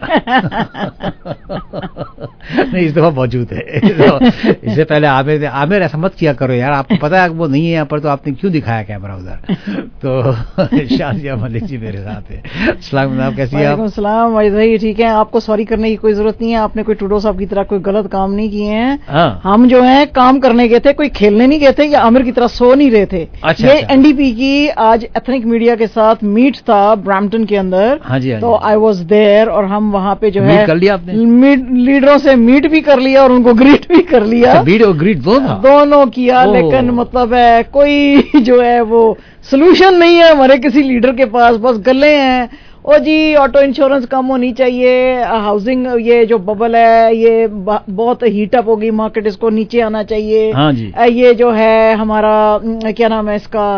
نہیں اس دفعہ موجود ہے. اس سے پہلے عامر عامر ایسا مت کیا کرو یار, آپ کو پتا ہے وہ نہیں ہے یہاں پر تو آپ نے کیوں دکھایا کیمرہ ادھر. تو شازیہ ملک جی میرے ساتھ ہیں. السلام علیکم, کیسی ہیں آپ؟ وعلیکم السلام. بھائی ٹھیک ہے, آپ کو سوری کرنے کی کوئی ضرورت نہیں ہے. آپ نے کوئی ٹوڈو صاحب کی طرح کوئی غلط کام نہیں کیے ہیں. ہم جو ہیں کام کرنے گئے تھے, کوئی کھیلنے نہیں گئے تھے یا عامر کی طرح سو نہیں رہے تھے. یہ این ڈی پی کی آج ایتھنک میڈیا کے ساتھ میٹ تھا برامپٹن کے اندر, تو آئی واز دیر اور ہم وہاں پہ جو ہے لیڈروں سے میٹ بھی کر لیا اور ان کو گریٹ بھی کر لیا. گریٹ دونوں کیا, لیکن مطلب ہے کوئی جو ہے وہ سولوشن نہیں ہے ہمارے کسی لیڈر کے پاس, بس گلے ہیں. او جی آٹو انشورنس کم ہونی چاہیے, ہاؤسنگ یہ جو ببل ہے یہ بہت ہیٹ اپ ہوگی مارکیٹ, اس کو نیچے آنا چاہیے. یہ جو ہے ہمارا کیا نام ہے اس کا,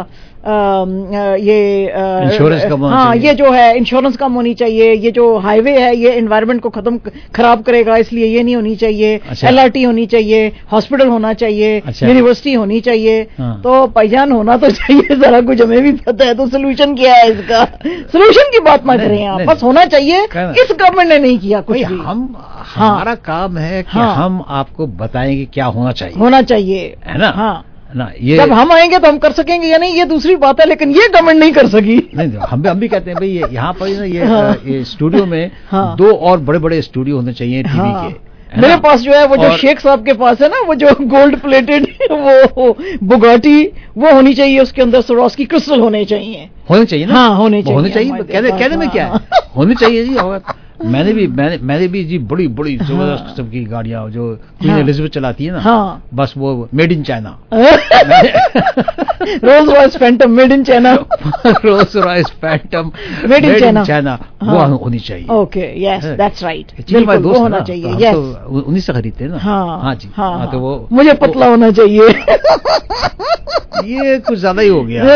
یہ ہاں یہ جو ہے انشورنس کم ہونی چاہیے. یہ جو ہائی وے ہے یہ انوائرمنٹ کو ختم خراب کرے گا, اس لیے یہ نہیں ہونی چاہیے. ایل آر ٹی ہونی چاہیے, ہاسپٹل ہونا چاہیے, یونیورسٹی ہونی چاہیے. تو بھائی جان ہونا تو چاہیے ذرا کچھ, ہمیں بھی پتہ ہے. تو سولوشن کیا ہے اس کا؟ سولوشن کی بات نہ کریں آپ, بس ہونا چاہیے. اس گورنمنٹ نے نہیں کیا کچھ بھی. ہم ہمارا کام ہے کہ ہم آپ کو بتائیں گے کیا ہونا چاہیے. ہونا چاہیے ہے نا. ہاں جب ہم آئیں گے تو ہم کر سکیں گے یا نہیں یہ دوسری بات ہے, لیکن یہ گورنمنٹ نہیں کر سکی. نہیں ہم بھی ہم بھی کہتے ہیں بھائی یہاں پر یہ اسٹوڈیو میں دو اور بڑے بڑے اسٹوڈیو ہونے چاہیے ٹی وی کے. میرے پاس جو ہے وہ جو شیخ صاحب کے پاس ہے نا وہ جو گولڈ پلیٹڈ وہ بگاٹی وہ ہونی چاہیے, اس کے اندر سوروسکی کرسٹل ہونے چاہیے. ہونے چاہیے نا, ہاں ہونے چاہیے. ہونے چاہیے کہنے میں کیا ہے, ہونے چاہیے جی. میں نے بھی میں نے بھی جی بڑی بڑی زبردست قسم کی گاڑیاں جو کوئین ایلزابتھ چلاتی ہے نا, بس وہ made in China, Rolls Royce Phantom made in China, Rolls Royce Phantom made in China وہ ہونی چاہیے. اوکے یس دیٹس رائٹ, بالکل وہ ہونا چاہیے. یس انہیں سے خریدتے ہیں نا. ہاں جی ہاں, تو وہ مجھے پتلا ہونا چاہیے. یہ کچھ زیادہ ہی ہو گیا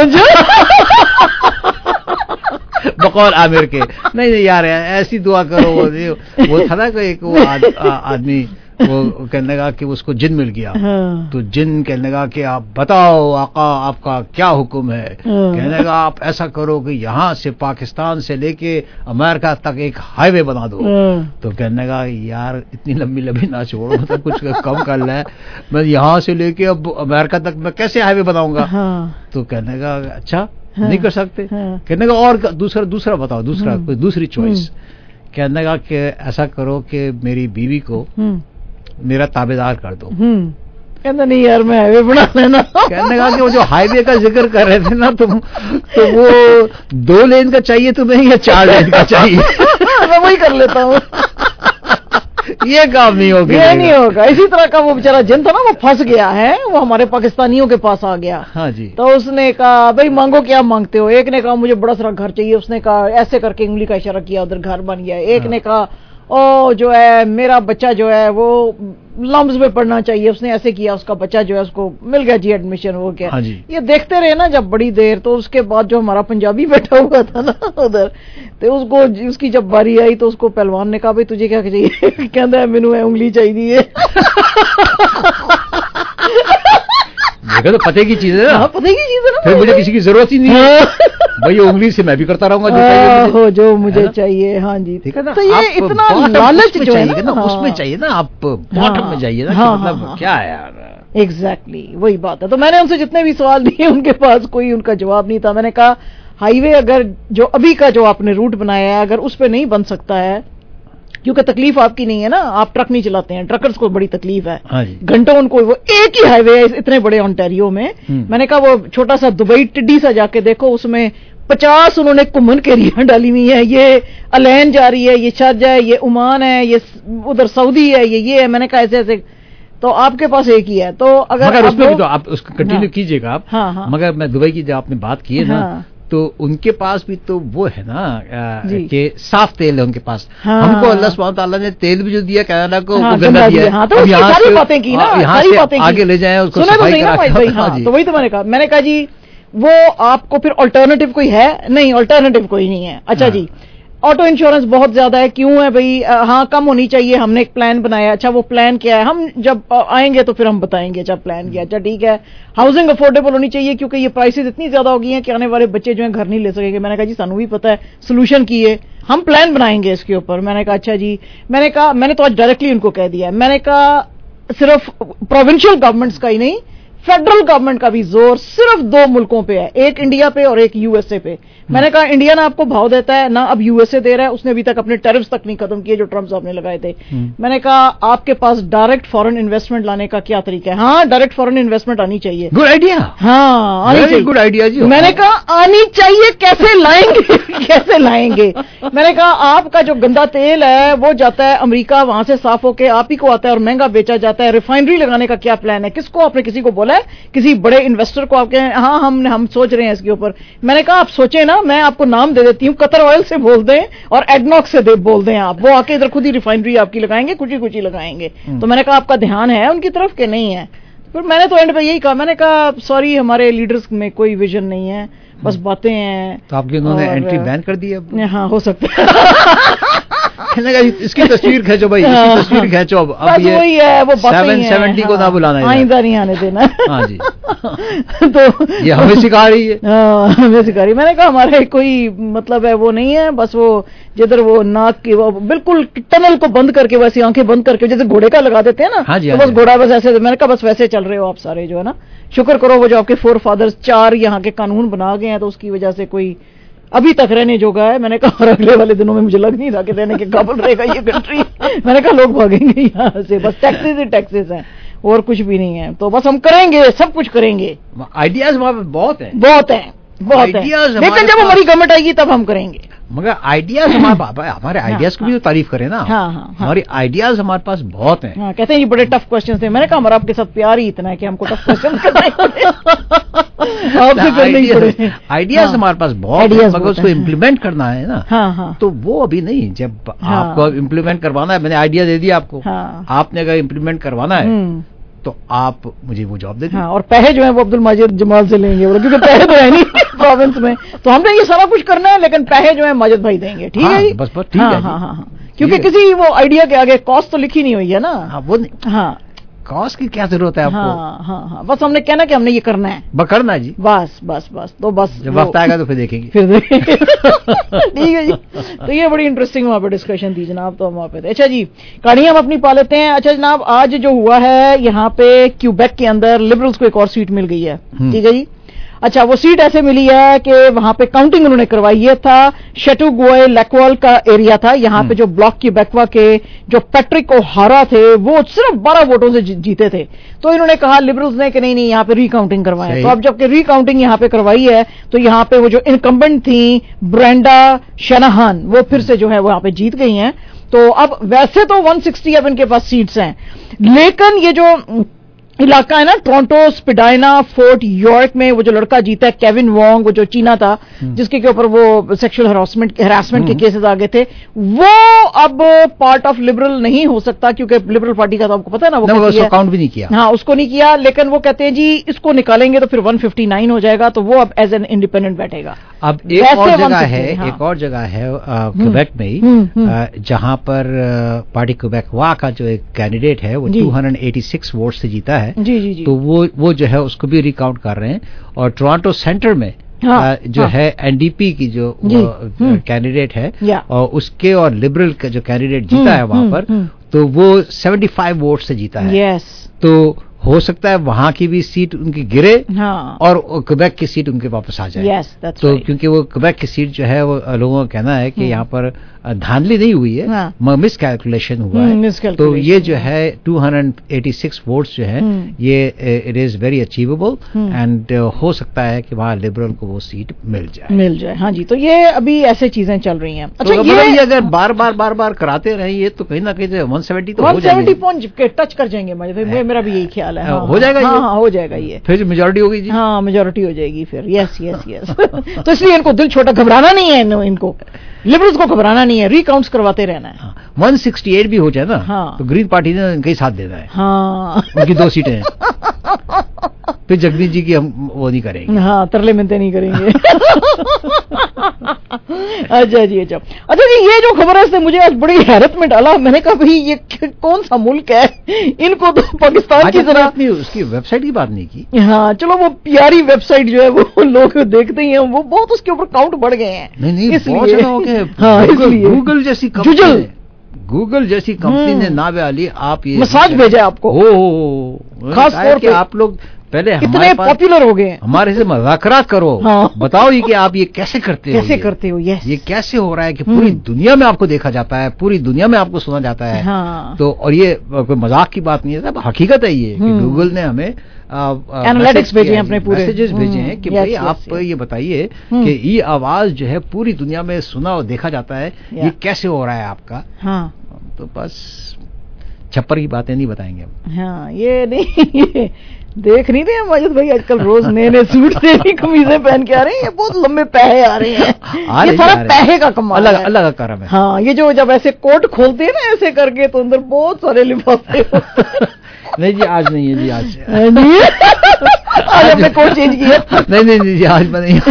بقول عامر کے. نہیں نہیں یار ایسی دعا کرو. وہ تھا نا کہ ایک وہ آدمی وہ کہنے لگا کہ اس کو جن مل گیا, تو جن کہنے لگا کہ آپ بتاؤ آقا آپ کا کیا حکم ہے. کہنے لگا آپ ایسا کرو کہ یہاں سے پاکستان سے لے کے امریکہ تک ایک ہائی وے بنا دو. تو کہنے لگا یار اتنی لمبی لمبی نہ چھوڑو, مطلب کچھ کم کر لیں. میں یہاں سے لے کے اب امریکہ تک میں کیسے ہائی وے بناؤں گا. تو کہنے لگا اچھا نہیں کر سکتے. کہنے کا اور دوسرا دوسرا بتاؤ, دوسرا کوئی دوسری چوائس. کہنے کا کہ ایسا کرو کہ میری بیوی کو میرا تابع دار کر دو. کہنا نہیں یار میں ہائی وے بنا لینا. کہنے کا کہ وہ جو ہائی وے کا ذکر کر رہے تھے نا تم, تو وہ دو لین کا چاہیے تمہیں یا چار لین کا چاہیے؟ میں وہی کر لیتا ہوں. یہ کام نہیں ہوگا, یہ نہیں ہوگا. اسی طرح کا وہ بیچارہ جن تھا نا وہ پھنس گیا ہے, وہ ہمارے پاکستانیوں کے پاس آ گیا. ہاں جی. تو اس نے کہا بھائی مانگو کیا مانگتے ہو. ایک نے کہا مجھے بڑا سارا گھر چاہیے, اس نے کہا ایسے کر کے انگلی کا اشارہ کیا, ادھر گھر بن گیا. ایک نے کہا او جو ہے میرا بچہ جو ہے وہ لمبس میں پڑھنا چاہیے, اس نے ایسے کیا, اس کا بچہ جو ہے اس کو مل گیا جی ایڈمیشن. وہ کیا یہ دیکھتے رہے نا جب بڑی دیر. تو اس کے بعد جو ہمارا پنجابی بیٹھا ہوا تھا نا ادھر, تو اس کو اس کی جب باری آئی تو اس کو پہلوان نے کہا بھائی تجھے کیا چاہیے. کہتا ہے مینو انگلی چاہیے. تو پتے کی چیز ہے نا, پتے کی چیز ہے نا, پھر مجھے کسی کی ضرورت ہی نہیں ہے بھائی, انگلی سے میں بھی کرتا رہوں گا جو مجھے چاہیے. ہاں جی ٹھیک ہے نا. تو یہ اتنا لالچ جو ہے نا اس میں چاہیے نا, آپ باٹم میں جائیے نا, مطلب کیا ہے یار. ایگزیکٹلی وہی بات ہے. تو میں نے ان سے جتنے بھی سوال دیے ان کے پاس کوئی ان کا جواب نہیں تھا. میں نے کہا ہائی وے اگر جو ابھی کا جو آپ نے روٹ بنایا ہے اگر اس پہ نہیں بن سکتا ہے, کیونکہ تکلیف آپ کی نہیں ہے نا, آپ ٹرک نہیں چلاتے ہیں, ٹرکرز کو بڑی تکلیف ہے. گھنٹوں ان کو وہ ایک ہی ہائی وے ہے اتنے بڑے اونٹیریو میں. میں نے کہا وہ چھوٹا سا دبئی ٹڈی سا جا کے دیکھو, اس میں پچاس انہوں نے کمن کیریاں ڈالی ہوئی ہیں. یہ الین جا رہی ہے, یہ شارجہ ہے, یہ عمان ہے, یہ ادھر سعودی ہے, یہ یہ ہے. میں نے کہا ایسے ایسے. تو آپ کے پاس ایک ہی ہے. تو اگر اس میں بھی تو آپ اس کو کنٹینیو کیجیے گا آپ. مگر میں دبئی کی جب آپ نے بات کی ہے نا, تو تو ان کے پاس بھی تو وہ ہے نا کہ صاف تیل ہے ان کے پاس. ہم کو اللہ سبحانہ تعالیٰ نے تیل بھی جو دیا کینیڈا کو وہ گندا دیا ہے. یہاں سے آگے لے جائیں اس کو صفائی کرا. تو وہی تو میں نے کہا میں نے کہا جی وہ آپ کو پھر الٹرنیٹو کوئی ہے نہیں, الٹرنیٹو کوئی نہیں ہے. اچھا جی آٹو انشورنس بہت زیادہ ہے, کیوں ہے بھائی؟ ہاں کم ہونی چاہیے, ہم نے ایک پلان بنایا. اچھا وہ پلان کیا ہے؟ ہم جب آئیں گے تو پھر ہم بتائیں گے. اچھا پلان کیا؟ اچھا ٹھیک ہے. ہاؤسنگ افورڈیبل ہونی چاہیے کیونکہ یہ پرائسز اتنی زیادہ ہو گئی ہیں کہ آنے والے بچے جو ہیں گھر نہیں لے سکیں گے. میں نے کہا جی سانو بھی پتا ہے, سولوشن کی ہے, ہم پلان بنائیں گے اس کے اوپر. میں نے کہا اچھا جی. میں نے کہا میں نے تو آج ڈائریکٹلی ان کو کہہ دیا, میں نے کہا صرف پروونشل گورنمنٹس کا ہی نہیں, فیڈرل گورنمنٹ کا بھی زور صرف دو ملکوں پہ ہے, ایک انڈیا پہ اور ایک یو ایس اے پہ. میں نے کہا انڈیا نہ آپ کو بھاؤ دیتا ہے نہ اب یو ایس اے دے رہا ہے, اس نے ابھی تک اپنے ٹیرفز تک نہیں ختم کیے جو ٹرمپ صاحب نے لگائے تھے. میں نے کہا آپ کے پاس ڈائریکٹ فورن انویسٹمنٹ لانے کا کیا طریقہ ہے؟ ہاں ڈائریکٹ فورن انویسٹمنٹ آنی چاہیے. Good idea. ہاں آنی چاہیے. گڈ آئیڈیا جی. میں نے کہا آنی چاہیے, کیسے لائیں گے کیسے لائیں گے؟ میں نے کہا آپ کا جو گندا تیل ہے وہ جاتا ہے امریکہ, وہاں سے صاف ہو کے آپ ہی کو آتا ہے اور مہنگا بیچا جاتا ہے. ریفائنری لگانے کا کیا پلان ہے؟ کس کو آپ نے کسی کو بولا ہے؟ کسی بڑے انویسٹر کو آپ کے ہاں ہم ہم سوچ رہے ہیں اس کے اوپر. میں نے کہا آپ سوچیں نا, میں آپ کو نام دے دیتی ہوں, قطر آئل سے بول دیں اور ایڈناک سے بول دیں, آپ وہ آ کے ادھر خود ہی ریفائنری آپ کی لگائیں گے, کچھ ہی کچھ ہی لگائیں گے. تو میں نے کہا آپ کا دھیان ہے ان کی طرف کہ نہیں ہے؟ پھر میں نے تو اینڈ پہ یہی کہا, میں نے کہا سوری ہمارے لیڈرز میں کوئی ویژن نہیں ہے, بس باتیں ہیں. تو آپ کے انہوں نے اینٹری بین کر دی اب؟ ہاں ہو سکتا ہے. اس کی تصویر کھینچو بھائی, اس کی تصویر کھینچو. اب وہی ہے وہ سیون سیونٹی کو نہ بلانا ہے, آئندہ نہیں آنے دینا. ہاں جی تو یہ ہمیں سکھا رہی ہے. ہاں ہمیں سکھا رہی ہے. میں نے کہا ہمارے کوئی مطلب ہے وہ نہیں ہے, بس وہ جدھر وہ ناک کی وہ بالکل ٹنل کو بند کر کے ویسے آنکھیں بند کر کے جیسے گھوڑے کا لگا دیتے ہیں نا, تو بس گھوڑا بس ایسے. میں نے کہا بس ویسے چل رہے ہو آپ سارے جو ہے نا, شکر کرو وہ جو آپ کے فور فادرز چار یہاں کے قانون بنا گئے ہیں تو اس کی وجہ سے کوئی ابھی تک رہنے جوگا ہے. میں نے کہا اگلے والے دنوں میں مجھے لگ نہیں رہا کہ رہنے کے قابل رہے گا یہ کنٹری. میں نے کہا لوگ بھاگیں گے یہاں سے, بس ٹیکسز ہی ٹیکسز ہیں اور کچھ بھی نہیں ہے. تو بس ہم کریں گے, سب کچھ کریں گے. آئیڈیاز ہمارے پاس بہت ہیں بہت ہیں بہت ہیں, لیکن جب ہماری گورنمنٹ آئے گی تب ہم کریں گے. مگر آئیڈیاز ہمارے ہمارے آئیڈیاز کو بھی تو تعریف کریں نا. ہماری آئیڈیاز ہمارے پاس بہت ہیں. کہتے ہیں یہ بڑے ٹف کوشچن تھے. میں نے کہا ہمارا آپ کے ساتھ پیار ہی اتنا ہے کہ ہم کو ٹف کوشچن آئیڈیاز ہمارے پاس بہت ہیں, مگر اس کو امپلیمنٹ کرنا ہے نا, تو وہ ابھی نہیں. جب آپ کو امپلیمنٹ کروانا ہے, میں نے آئیڈیا دے دیا آپ کو, آپ نے اگر امپلیمنٹ کروانا ہے تو آپ مجھے وہ جاب دے دیں. اور پیسے جو ہیں وہ عبد الماجد جمال سے لیں گے, کیونکہ پیسے تو ہے نہیں پروونس میں, تو ہم نے یہ سارا کچھ کرنا ہے, لیکن پیسے جو ہیں ماجد بھائی دیں گے. ٹھیک ہے بس بس ٹھیک ہے. ہاں ہاں ہاں, کیونکہ کسی وہ آئیڈیا کے آگے کاسٹ تو لکھی نہیں ہوئی ہے نا. وہ ہاں کاسٹ کی کیا ضرورت ہے آپ کو. ہاں ہاں ہاں, بس ہم نے کہنا کہ ہم نے یہ کرنا ہے, بس کرنا ہے جی. بس بس بس تو بس جب وقت آئے گا تو پھر دیکھیں گے. پھر دیکھیں گے. ٹھیک ہے جی. تو یہ بڑی انٹرسٹنگ وہاں پہ ڈسکشن تھی جناب, تو ہم وہاں پہ تھے. اچھا جی کہانی ہم اپنی پا لیتے ہیں. اچھا جناب آج جو ہوا ہے یہاں پہ کیوبیک کے اندر لبرلز کو ایک اور سیٹ مل گئی ہے. ٹھیک ہے جی. اچھا وہ سیٹ ایسے ملی ہے کہ وہاں پہ کاؤنٹنگ انہوں نے کروائی. یہ تھا شیٹو گوئے لیکوال کا ایریا تھا, یہاں پہ جو بلاک کی بیکوا کے جو پیٹرک اوہارا تھے وہ صرف بارہ ووٹوں سے جیتے تھے. تو انہوں نے کہا لبرلز نے کہ نہیں نہیں یہاں پہ ری کاؤنٹنگ کروائیں. تو اب جب کہ ری کاؤنٹنگ یہاں پہ کروائی ہے تو یہاں پہ وہ جو انکمبنٹ تھیں برینڈا شناہان وہ پھر سے جو ہے وہ یہاں پہ جیت گئی ہیں. تو اب ویسے تو ون سکسٹی اب ان کے پاس سیٹس ہیں, لیکن یہ جو علاقہ ہے نا ٹورنٹو سپیڈائنا فورٹ یارک میں وہ جو لڑکا جیتا ہے کیون وانگ, وہ جو چینا تھا جس کے اوپر وہ سیکشل ہراسمنٹ ہراسمنٹ کے کیسز آگے تھے, وہ اب پارٹ آف لبرل نہیں ہو سکتا کیونکہ لبرل پارٹی کا تو آپ کو پتا ہے نا وہ کاؤنٹ بھی نہیں کیا. ہاں اس کو نہیں کیا, لیکن وہ کہتے ہیں جی اس کو نکالیں گے تو پھر ون ففٹی نائن ہو جائے گا, تو وہ اب ایز این انڈیپینڈنٹ بیٹھے گا. اب ایک اور جگہ ہے ایک اور جگہ ہے کیوبیک میں ہی جہاں پر پارٹی کیوبیک وا کا جو ایک کینڈیڈیٹ ہے وہ two hundred eighty six vote سے جیتا ہے. تو وہ وہ جو ہے اس کو بھی ریکاؤنٹ کر رہے ہیں. اور ٹورانٹو سینٹر میں جو ہے این ڈی پی کی جو کینڈیڈیٹ ہے اور اس کے اور لبرل کا جو کینڈیڈیٹ جیتا ہے وہاں پر, تو وہ سیونٹی فائیو ووٹ سے جیتا ہے. تو ہو سکتا ہے وہاں کی بھی سیٹ ان کی گرے اور کیوبیک کی سیٹ ان کے واپس آ جائے. تو کیونکہ وہ کیوبیک کی سیٹ جو ہے وہ لوگوں کا کہنا ہے کہ یہاں پر دھاندلی نہیں ہوئی ہے, مس کیلکولیشن ہوا ہے. تو یہ جو ہے two hundred eighty six votes جو ہے یہ it is very achievable and ہو سکتا ہے کہ وہاں لبرل کو وہ سیٹ مل جائے مل جائے ہاں جی. تو یہ ابھی ایسے چیزیں چل رہی ہیں. اچھا یہ اگر بار بار بار بار کراتے رہیں یہ تو کہیں نہ کہیں ون سیونٹی تو ون سیونٹی پہنچ کے ٹچ کر جائیں گے. میرا بھی یہی خیال ख्याल है हो जाएगा ये? हाँ हो जाएगा ये, फिर मेजोरिटी होगी जी। हाँ मेजोरिटी हो जाएगी फिर, यस यस यस। तो इसलिए इनको दिल छोटा, घबराना नहीं है इन, इनको लिबरल्स को घबराना नहीं है, रिकाउंट्स करवाते रहना है। हाँ, वन सिक्सटी एट भी हो जाए ना, हाँ, तो ग्रीन पार्टी ने इनका ही साथ देना है। हाँ उनकी दो सीटें हैं। फिर जगदीश जी की हम वो नहीं करेंगे, हाँ तरले मिनते नहीं करेंगे। अच्छा जी अच्छा अच्छा जी, ये जो खबर है इससे मुझे आज बड़ी हैरत में डाला। मैंने कहा भाई ये कौन सा मुल्क है, इनको तो पाकिस्तान की तरह नहीं, उसकी वेबसाइट की बात नहीं की। हाँ चलो वो प्यारी वेबसाइट जो है वो लोग देखते ही हैं, वो बहुत उसके ऊपर काउंट बढ़ गए हैं। नहीं नहीं इसलिए हाँ, गूगल जैसी जुजल गूगल जैसी कंपनी ने नावे आली आप ये मसाज भेजा आपको, ओ खास तौर पे आप लोग पहले कितने पॉपुलर हो गए, हमारे से मजाकरात करो। हाँ। बताओ ये कि आप ये कैसे करते हो, कैसे करते हो, यस ये कैसे हो रहा है कि पूरी दुनिया में आपको देखा जाता है, पूरी दुनिया में आपको सुना जाता है। हाँ। तो और ये कोई मजाक की बात नहीं है, सब हकीकत है ये कि गूगल ने हमें एनालिटिक्स भेजे हैं, अपने पूरे मैसेजेस भेजे हैं कि भाई आप ये बताइए कि ये आवाज जो है पूरी दुनिया में सुना और देखा जाता है, ये कैसे हो रहा है आपका। हाँ तो बस छप्पर की बातें नहीं बताएंगे हम। हाँ ये नहीं, ये देख नहीं रहे माजिद भाई आजकल रोज नए नए सूट से कमीजें पहन के आ रहे हैं, ये बहुत लंबे पैहे आ रहे हैं, ये सारा पैहे का कमाल है, अल्लाह का करम है। हाँ ये जो जब ऐसे कोट खोलते हैं ना ऐसे करके तो अंदर बहुत सारे लिफाफे नहीं जी आज नहीं है जी, आज आज हमने कोट चेंज किया। नहीं नहीं जी आज में नहीं।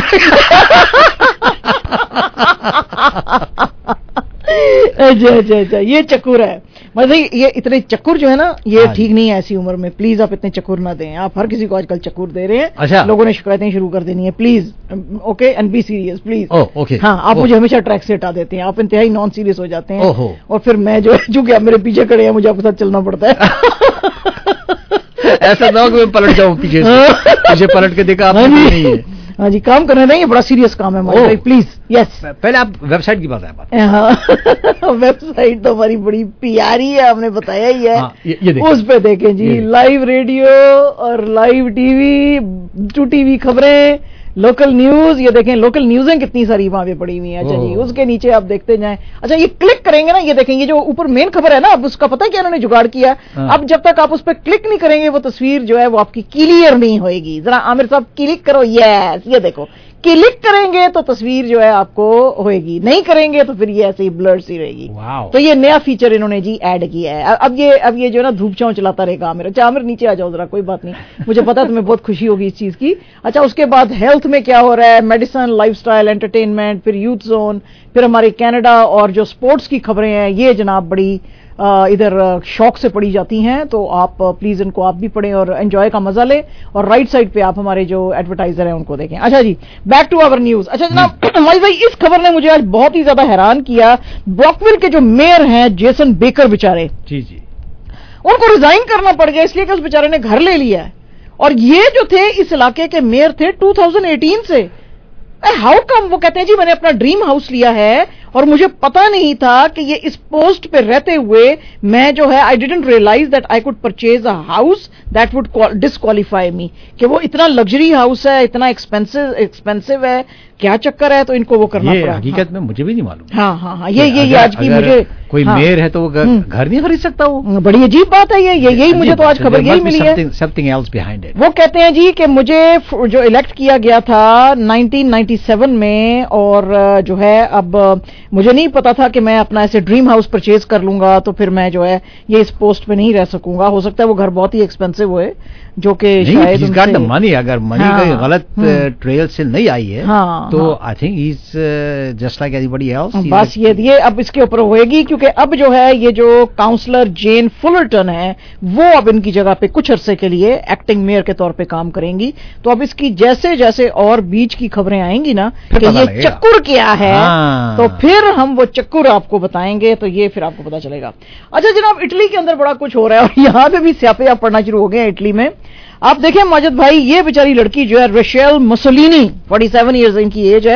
अच्छा अच्छा अच्छा ये चक्कर है, मतलब ये इतने चक्कर जो है ना ये ठीक नहीं है ऐसी उम्र में, प्लीज आप इतने चक्कर ना दें, आप हर किसी को आजकल चक्कर दे रहे हैं। अच्छा लोगों ने शिकायतें शुरू कर देनी है, please okay and be serious please. Okay हाँ आप मुझे हमेशा ट्रैक से हटा देते हैं, आप इंतहाई नॉन सीरियस हो जाते हैं, और फिर मैं जो है चूंकि आप मेरे पीछे खड़े हैं मुझे आपके साथ चलना पड़ता है। ऐसा ना हो कि मैं पलट जाऊं पीछे से, पीछे पलट के देखा आप नहीं है। हाँ जी काम करना नहीं, ये बड़ा सीरियस काम है हमारे भाई, प्लीज यस। पहले आप वेबसाइट की बात है। हाँ वेबसाइट तो हमारी बड़ी प्यारी है, आपने बताया ही है। हाँ, ये, ये उस पे देखें जी लाइव रेडियो और लाइव टीवी, टू टीवी खबरें, लोकल न्यूज, ये देखें लोकल न्यूज़ें कितनी सारी वहां पे पड़ी हुई हैं। अच्छा जी उसके नीचे आप देखते जाएं। अच्छा ये क्लिक करेंगे ना, ये देखेंगे जो ऊपर मेन खबर है ना, अब उसका पता है क्या इन्होंने जुगाड़ किया। हाँ। अब जब तक आप उस पर क्लिक नहीं करेंगे वो तस्वीर जो है वो आपकी क्लियर नहीं होएगी। जरा आमिर साहब क्लिक करो, यस ये देखो क्लिक करेंगे तो तस्वीर जो है आपको होएगी, नहीं करेंगे तो फिर ये ऐसे ही ब्लर सी रहेगी। तो ये नया फीचर इन्होंने जी ऐड किया है। अब ये अब ये जो है ना धूप छांव चलाता रहेगा आमिर। अच्छा आमिर नीचे आ जाओ जरा, कोई बात नहीं, मुझे पता है तुम्हें बहुत खुशी होगी इस चीज की। अच्छा उसके बाद हेल्थ में क्या हो रहा है, मेडिसिन, लाइफस्टाइल, एंटरटेनमेंट, फिर यूथ जोन, फिर हमारे कनाडा और जो स्पोर्ट्स की खबरें हैं ये जनाब बड़ी आ, इधर शौक से पढ़ी जाती हैं, तो आप प्लीज इनको आप भी पढ़ें और एंजॉय का मजा लें। और राइट साइड पे आप हमारे जो एडवर्टाइजर हैं उनको देखें। अच्छा जी बैक टू आवर न्यूज। अच्छा जनाब हमारी भाई इस खबर ने मुझे आज बहुत ही ज्यादा हैरान किया। ब्रॉकविल के जो मेयर हैं जेसन बेकर बेचारे, जी जी उनको रिजाइन करना पड़ गया इसलिए कि उस बेचारे ने घर ले लिया है, और ये जो थे इस इलाके के मेयर थे टू थाउजेंड एटीन से। How come? वो कहते हैं जी मैंने अपना ड्रीम हाउस लिया है और मुझे पता नहीं था कि ये इस पोस्ट पे रहते हुए मैं जो है I didn't realise that I could purchase a house that would disqualify me, कि वो इतना लग्जरी हाउस है, इतना एक्सपेंसिव एक्सपेंसिव है, क्या चक्कर है, तो इनको वो करना ये पड़ा। हकीकत हाँ। में मुझे भी नहीं मालूम। हाँ हाँ हाँ ये ये, ये आज की मुझे कोई हाँ, मेयर है तो वो घर नहीं खरीद सकता, वो बड़ी अजीब बात है। ये यही मुझे तो आज खबर यही मिली है। Something else behind it. वो कहते हैं जी कि मुझे जो इलेक्ट किया गया था नाइनटीन नाइंटी सेवन में, और जो है अब मुझे नहीं पता था कि मैं अपना ऐसे ड्रीम हाउस परचेज कर लूंगा तो फिर मैं जो है ये इस पोस्ट पे नहीं रह सकूंगा। हो सकता है वो घर बहुत ही एक्सपेंसिव होए जो कि शायद उनसे मनी अगर मनी हाँ, का गलत ट्रेल से नहीं आई है हाँ, तो हाँ, I think is just like anybody else. बस ये ये अब इसके ऊपर होएगी, क्योंकि अब जो है ये जो काउंसलर जेन फुलरटन है वो अब इनकी जगह पे कुछ अरसे के लिए एक्टिंग मेयर के तौर पे काम करेंगी। तो अब इसकी जैसे जैसे और बीच की खबरें आएंगी ना कि ये चक्कर क्या है, हाँ। तो फिर हम वो चक्कर आपको बताएंगे, तो ये फिर आपको पता चलेगा। अच्छा जनाब इटली के अंदर बड़ा कुछ हो रहा है और यहाँ पे भी स्यापे आप पढ़ना शुरू हो गए इटली में। आप देखें माजिद भाई ये बेचारी लड़की जो है रेशेल मुसोलिनी, सैंतालीस इयर्स इनकी एज है,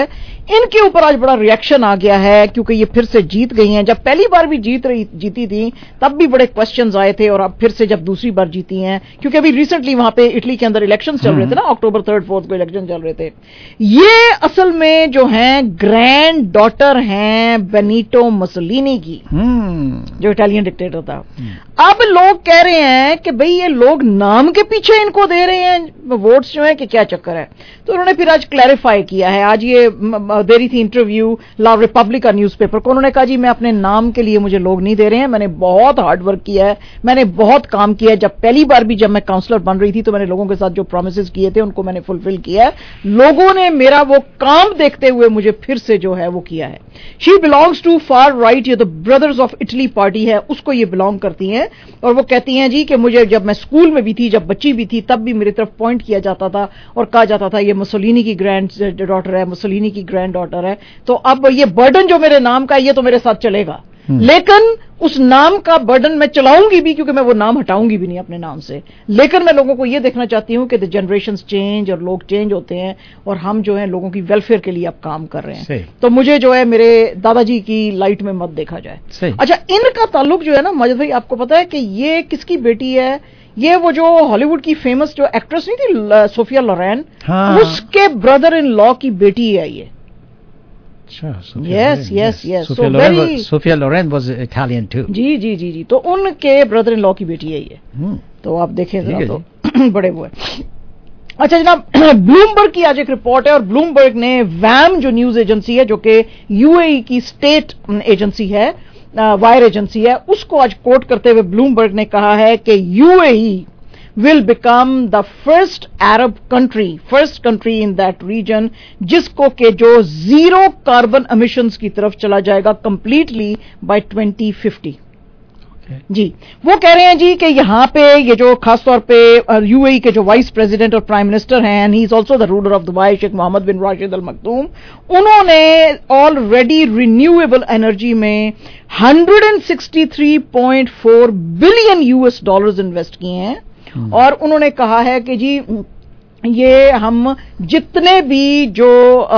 इनके ऊपर आज बड़ा रिएक्शन आ गया है क्योंकि ये फिर से जीत गई हैं। जब पहली बार भी जीत रही जीती थी तब भी बड़े क्वेश्चंस आए थे, और अब फिर से जब दूसरी बार जीती हैं, क्योंकि अभी रिसेंटली वहां पे इटली के अंदर इलेक्शन चल रहे थे ना, अक्टूबर थर्ड फोर्थ को इलेक्शन चल रहे थे। ये असल में जो हैं ग्रैंड डॉटर हैं बेनिटो मुसोलिनी की, जो इटालियन डिक्टेटर था। अब लोग कह रहे हैं कि भाई ये लोग नाम के पीछे इनको दे रहे हैं वोट्स जो है, कि क्या चक्कर है। तो उन्होंने फिर आज क्लैरिफाई किया है। आज ये दे रही थी इंटरव्यू ला रिपब्लिका न्यूज़पेपर को। उन्होंने कहा जी मैं अपने नाम के लिए मुझे लोग नहीं दे रहे हैं, मैंने बहुत हार्ड वर्क किया है, मैंने बहुत काम किया है। जब पहली बार भी जब मैं काउंसलर बन रही थी तो मैंने लोगों के साथ जो प्रोमिस किए थे उनको मैंने फुलफिल किया है। लोगों ने मेरा वो काम देखते हुए मुझे फिर से जो है वो किया है। She belongs to far right, ये तो ब्रदर्स ऑफ इटली पार्टी है, उसको ये बिलोंग करती हैं। और वो कहती हैं जी कि मुझे जब मैं स्कूल में भी थी, जब बच्ची भी थी, तब भी मेरी तरफ पॉइंट किया जाता था और कहा जाता था ये मुसोलिनी की ग्रैंड डॉटर है, मुसोलिनी की ग्रैंड डॉटर है। तो अब ये बर्डन जो मेरे नाम का है ये तो मेरे साथ चलेगा, लेकिन उस नाम का बर्डन मैं चलाऊंगी भी, क्योंकि मैं वो नाम हटाऊंगी भी नहीं अपने नाम से। लेकिन मैं लोगों को ये देखना चाहती हूं कि द जनरेशंस चेंज और लोग चेंज होते हैं, और हम जो है लोगों की वेलफेयर के लिए अब काम कर रहे हैं। तो मुझे जो है मेरे दादाजी की लाइट में मत देखा जाए। अच्छा, इनका ताल्लुक जो है ना माजिद भाई, आपको पता है कि ये किसकी बेटी है? ये वो जो हॉलीवुड की फेमस जो एक्ट्रेस नहीं थी सोफिया लोरेन, हाँ। उसके ब्रदर इन लॉ की बेटी है ये। Yes yes yes Sophia Loren was Italian too. जी जी जी जी तो उनके ब्रदर इन लॉ की बेटी है ये। तो आप देखें जरा, तो बड़े वो है। अच्छा जनाब, ब्लूमबर्ग की आज एक रिपोर्ट है, और ब्लूमबर्ग ने वैम जो न्यूज एजेंसी है, जो कि यूएई की स्टेट एजेंसी है, वायर एजेंसी है, उसको आज कोट करते हुए ब्लूमबर्ग ने कहा है कि UAE will become the first Arab country, first country in that region, जिसको के जो जीरो कार्बन एमिशंस की तरफ चला जाएगा completely by twenty fifty। Okay. जी, वो कह रहे हैं जी कि यहाँ पे ये जो खासतौर पे यूएई के जो वाइस प्रेसिडेंट और प्राइम मिनिस्टर हैं, and he is also the ruler of Dubai, Sheikh Mohammed bin Rashid Al Maktoum, उन्होंने ऑलरेडी रिन्यूएबल एनर्जी में one hundred sixty-three point four billion US dollars invest किए हैं। और उन्होंने कहा है कि जी ये हम जितने भी जो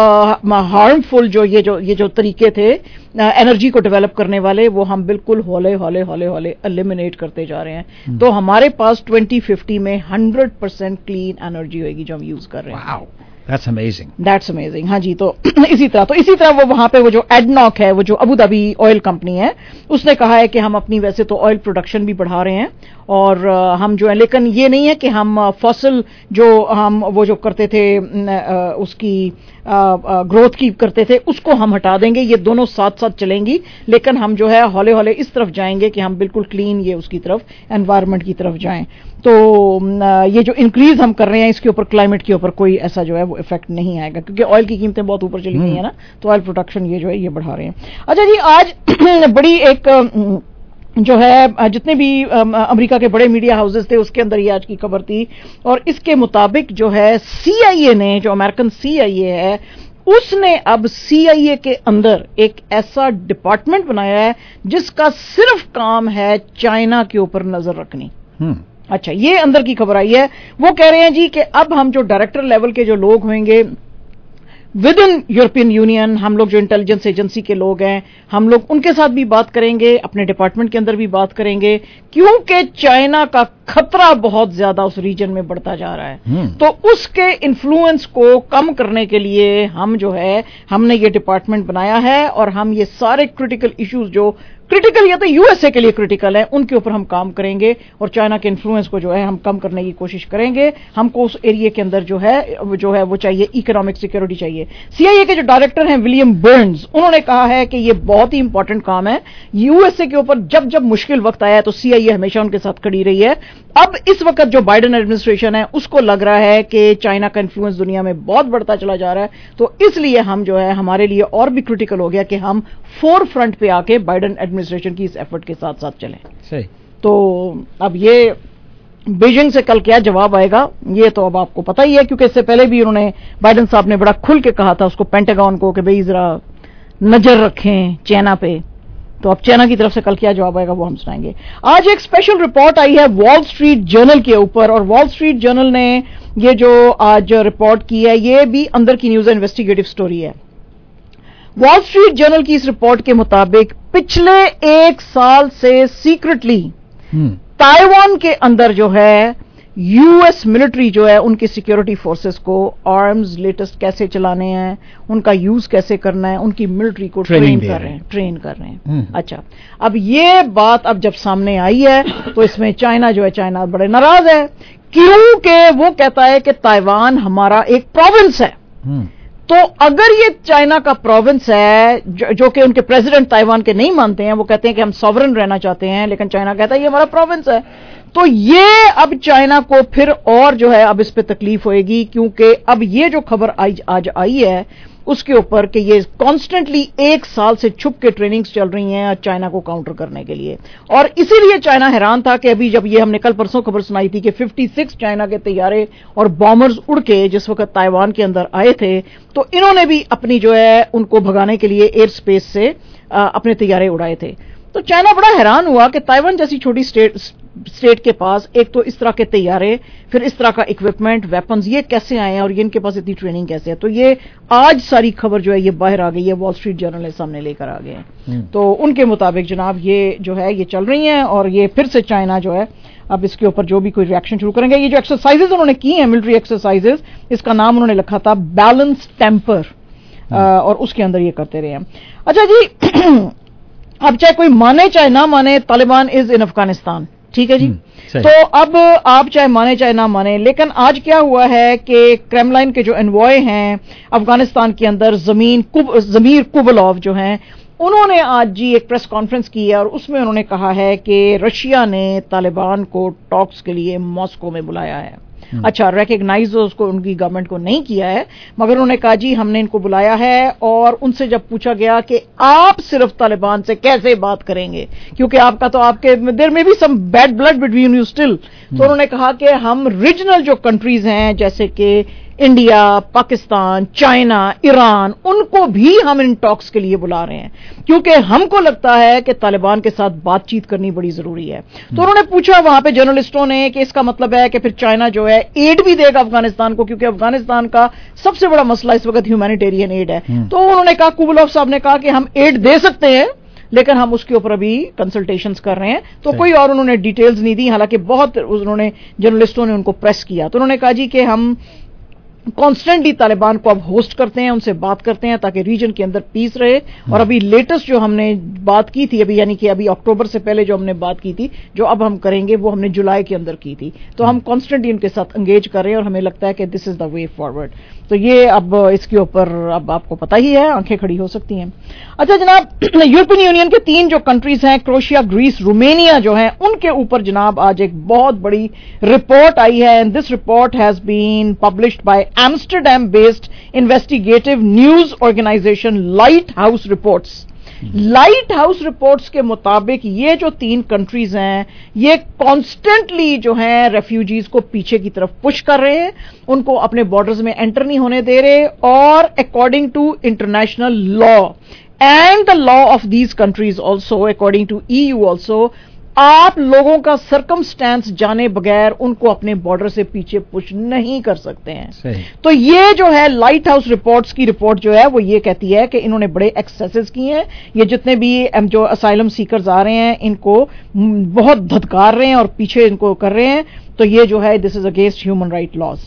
हार्मफुल जो ये जो ये जो तरीके थे एनर्जी को डेवलप करने वाले, वो हम बिल्कुल हौले हौले हौले हौले एलिमिनेट करते जा रहे हैं। तो हमारे पास twenty fifty में one hundred percent clean energy होगी जो हम यूज कर रहे हैं। wow. That's amazing. That's amazing. हाँ जी, तो इसी तरह तो इसी तरह वो वहां पे वो जो एडनॉक है, वो जो अबू धाबी ऑयल कंपनी है, उसने कहा है कि हम अपनी वैसे तो ऑयल प्रोडक्शन भी बढ़ा रहे हैं, और हम जो है, लेकिन ये नहीं है कि हम फॉसिल जो हम वो जो करते थे उसकी ग्रोथ की करते थे उसको हम हटा देंगे। ये दोनों साथ साथ चलेंगी, लेकिन हम जो है हौले हौले इस तरफ जाएंगे कि हम बिल्कुल क्लीन ये उसकी तरफ एनवायरनमेंट की तरफ जाएं। तो ये जो इंक्रीज हम कर रहे हैं इसके ऊपर क्लाइमेट के ऊपर कोई ऐसा जो है वो इफेक्ट नहीं आएगा, क्योंकि ऑयल की कीमतें बहुत ऊपर चली गई है ना, तो ऑयल प्रोडक्शन ये जो है ये बढ़ा रहे हैं। अच्छा जी, आज बड़ी एक जो है जितने भी अमेरिका के बड़े मीडिया हाउसेस थे उसके अंदर ये आज की खबर थी, और इसके मुताबिक जो है सीआईए ने, जो अमेरिकन सीआईए है, उसने अब सीआईए के अंदर एक ऐसा डिपार्टमेंट बनाया है जिसका सिर्फ काम है चाइना के ऊपर नजर रखनी। अच्छा, ये अंदर की खबर आई है। वो कह रहे हैं जी कि अब हम जो डायरेक्टर लेवल के जो लोग होंगे विद इन यूरोपियन यूनियन, हम लोग जो इंटेलिजेंस एजेंसी के लोग हैं, हम लोग उनके साथ भी बात करेंगे, अपने डिपार्टमेंट के अंदर भी बात करेंगे, क्योंकि चाइना का खतरा बहुत ज्यादा उस रीजन में बढ़ता जा रहा है। तो उसके इन्फ्लुएंस को कम करने के लिए हम जो है हमने ये डिपार्टमेंट बनाया है, और हम ये सारे क्रिटिकल इश्यूज जो क्रिटिकल या तो यूएसए के लिए क्रिटिकल है उनके ऊपर हम काम करेंगे, और चाइना के इन्फ्लुएंस को जो है हम कम करने की कोशिश करेंगे। हमको उस एरिया के अंदर जो है जो है वो चाहिए, इकोनॉमिक सिक्योरिटी चाहिए। सीआईए के जो डायरेक्टर हैं विलियम बर्न्स, उन्होंने कहा है कि ये बहुत ही इंपॉर्टेंट काम है। यूएसए के ऊपर जब जब मुश्किल वक्त आया है तो सीआईए हमेशा उनके साथ खड़ी रही है। अब इस वक्त जो बाइडेन एडमिनिस्ट्रेशन है उसको लग रहा है कि चाइना का इन्फ्लुएंस दुनिया में बहुत बढ़ता चला जा रहा है, तो इसलिए हम जो है हमारे लिए और भी क्रिटिकल हो गया कि हम फोर फ्रंट पे आके बाइडेन एडमिनिस्ट्रेशन की इस एफर्ट के साथ साथ चलें। सही। तो अब ये बीजिंग से कल क्या जवाब आएगा ये तो अब आपको पता ही है, क्योंकि इससे पहले भी उन्होंने बाइडेन साहब ने बड़ा खुल के कहा था उसको, पेंटागन को, कि भाई जरा नजर रखें चाइना पे। तो अब चाइना की तरफ से कल क्या जवाब आएगा वो हम सुनाएंगे। आज एक स्पेशल रिपोर्ट आई है वॉल स्ट्रीट जर्नल के ऊपर, और वॉल स्ट्रीट जर्नल ने ये जो आज रिपोर्ट की है ये भी अंदर की न्यूज इन्वेस्टिगेटिव स्टोरी है। वॉल स्ट्रीट जर्नल की इस रिपोर्ट के मुताबिक पिछले एक साल से सीक्रेटली ताइवान के अंदर जो है यूएस मिलिट्री जो है उनकी सिक्योरिटी फोर्सेस को आर्म्स लेटेस्ट कैसे चलाने हैं, उनका यूज कैसे करना है, उनकी मिलिट्री को ट्रेन कर रहे हैं ट्रेन कर रहे हैं अच्छा, अब ये बात अब जब सामने आई है तो इसमें चाइना जो है चाइना बड़े नाराज है, क्योंकि वो कहता है कि ताइवान हमारा एक प्रोविंस है। तो अगर ये चाइना का प्रोविंस है, जो, जो कि उनके प्रेसिडेंट ताइवान के नहीं मानते हैं, वो कहते हैं कि हम सॉवरन रहना चाहते हैं, लेकिन चाइना कहता है ये हमारा प्रोविंस है, तो ये अब चाइना को फिर और जो है अब इस पे तकलीफ होएगी, क्योंकि अब ये जो खबर आज आज आई है उसके ऊपर कि ये कॉन्स्टेंटली एक साल से छुप के ट्रेनिंग्स चल रही हैं चाइना को काउंटर करने के लिए, और इसीलिए चाइना हैरान था कि अभी जब ये हमने कल परसों खबर सुनाई थी कि छप्पन चाइना के तैयारे और बॉम्बर्स उड़ के जिस वक्त ताइवान के अंदर आए थे, तो इन्होंने भी अपनी जो है उनको भगाने के लिए एयर स्पेस से आ, अपने तैयारे उड़ाए थे। तो चाइना बड़ा हैरान हुआ कि ताइवान जैसी छोटी स्टेट स्टेट के पास एक तो इस तरह के तैयारे, फिर इस तरह का इक्विपमेंट, वेपन्स, ये कैसे आए हैं और ये इनके पास इतनी ट्रेनिंग कैसे है। तो ये आज सारी खबर जो है ये बाहर आ गई है, वॉल स्ट्रीट जर्नल ने सामने लेकर आ गए हैं। तो उनके मुताबिक जनाब ये जो है ये चल रही हैं, और ये फिर से चाइना जो है अब इसके ऊपर जो भी कोई रिएक्शन शुरू करेंगे। ये जो एक्सरसाइजेज उन्होंने की हैं मिलिट्री एक्सरसाइजेज, इसका नाम उन्होंने लिखा था बैलेंस टेम्पर, और उसके अंदर ये करते रहे हैं। अच्छा जी, अब चाहे कोई माने चाहे ना माने, तालिबान इज इन अफगानिस्तान, ठीक है जी। तो अब आप चाहे माने चाहे ना माने, लेकिन आज क्या हुआ है कि क्रेमलाइन के जो एनवॉय हैं अफगानिस्तान के अंदर, जमीन कुब, जमीर कुबलॉव जो हैं, उन्होंने आज जी एक प्रेस कॉन्फ्रेंस की है और उसमें उन्होंने कहा है कि रशिया ने तालिबान को टॉक्स के लिए मॉस्को में बुलाया है। अच्छा, रेकग्नाइज उसको उनकी गवर्नमेंट को नहीं किया है, मगर उन्होंने कहा जी हमने इनको बुलाया है, और उनसे जब पूछा गया कि आप सिर्फ तालिबान से कैसे बात करेंगे, क्योंकि आपका तो आपके देयर में भी some bad blood between you still, तो उन्होंने कहा कि हम रीजनल जो कंट्रीज हैं जैसे कि इंडिया, पाकिस्तान, चाइना, ईरान, उनको भी हम इन टॉक्स के लिए बुला रहे हैं, क्योंकि हमको लगता है कि तालिबान के साथ बातचीत करनी बड़ी जरूरी है। तो उन्होंने पूछा वहां पे जर्नलिस्टों ने कि इसका मतलब है कि फिर चाइना जो है एड भी देगा अफगानिस्तान को, क्योंकि अफगानिस्तान का सबसे बड़ा मसला इस वक्त ह्यूमैनिटेरियन एड है। तो उन्होंने कहा, कुबलॉव साहब ने कहा कि हम एड दे सकते हैं, लेकिन हम उसके ऊपर अभी कंसल्टेशंस कर रहे हैं। तो कोई और उन्होंने डिटेल्स नहीं दी, हालांकि बहुत उन्होंने जर्नलिस्टों ने उनको प्रेस किया। तो उन्होंने कहा जी कि हम कॉन्स्टेंटली तालिबान को अब होस्ट करते हैं, उनसे बात करते हैं ताकि रीजन के अंदर पीस रहे, और अभी लेटेस्ट जो हमने बात की थी अभी, यानी कि अभी अक्टूबर से पहले जो हमने बात की थी, जो अब हम करेंगे वो हमने जुलाई के अंदर की थी। तो हम कॉन्स्टेंटली उनके साथ एंगेज कर रहे हैं और हमें लगता है कि this is the way forward. तो ये अब इसके ऊपर अब आपको पता ही है, आंखें खड़ी हो सकती हैं। अच्छा जनाब, यूरोपियन यूनियन के तीन जो कंट्रीज हैं, क्रोएशिया, ग्रीस, रोमानिया जो हैं, उनके ऊपर जनाब आज एक बहुत बड़ी रिपोर्ट आई है, and this report has been published by Amsterdam based investigative news organisation Lighthouse Reports. Lighthouse Reports के मुताबिक ये जो तीन कंट्रीज हैं ये कॉन्स्टेंटली जो हैं रेफ्यूजीज को पीछे की तरफ पुश कर रहे हैं, उनको अपने बॉर्डर्स में एंटर नहीं होने दे रहे, और according to international law and the law of these countries also, according to E U also, आप लोगों का सर्कमस्टेंस जाने बगैर उनको अपने बॉर्डर से पीछे पुश नहीं कर सकते हैं। तो ये जो है लाइट हाउस रिपोर्ट्स की रिपोर्ट जो है वो ये कहती है कि इन्होंने बड़े एक्सेसेस किए हैं, ये जितने भी जो असाइलम सीकर्स आ रहे हैं इनको बहुत धत्कार रहे हैं और पीछे इनको कर रहे हैं। तो ये जो है this is against human right laws.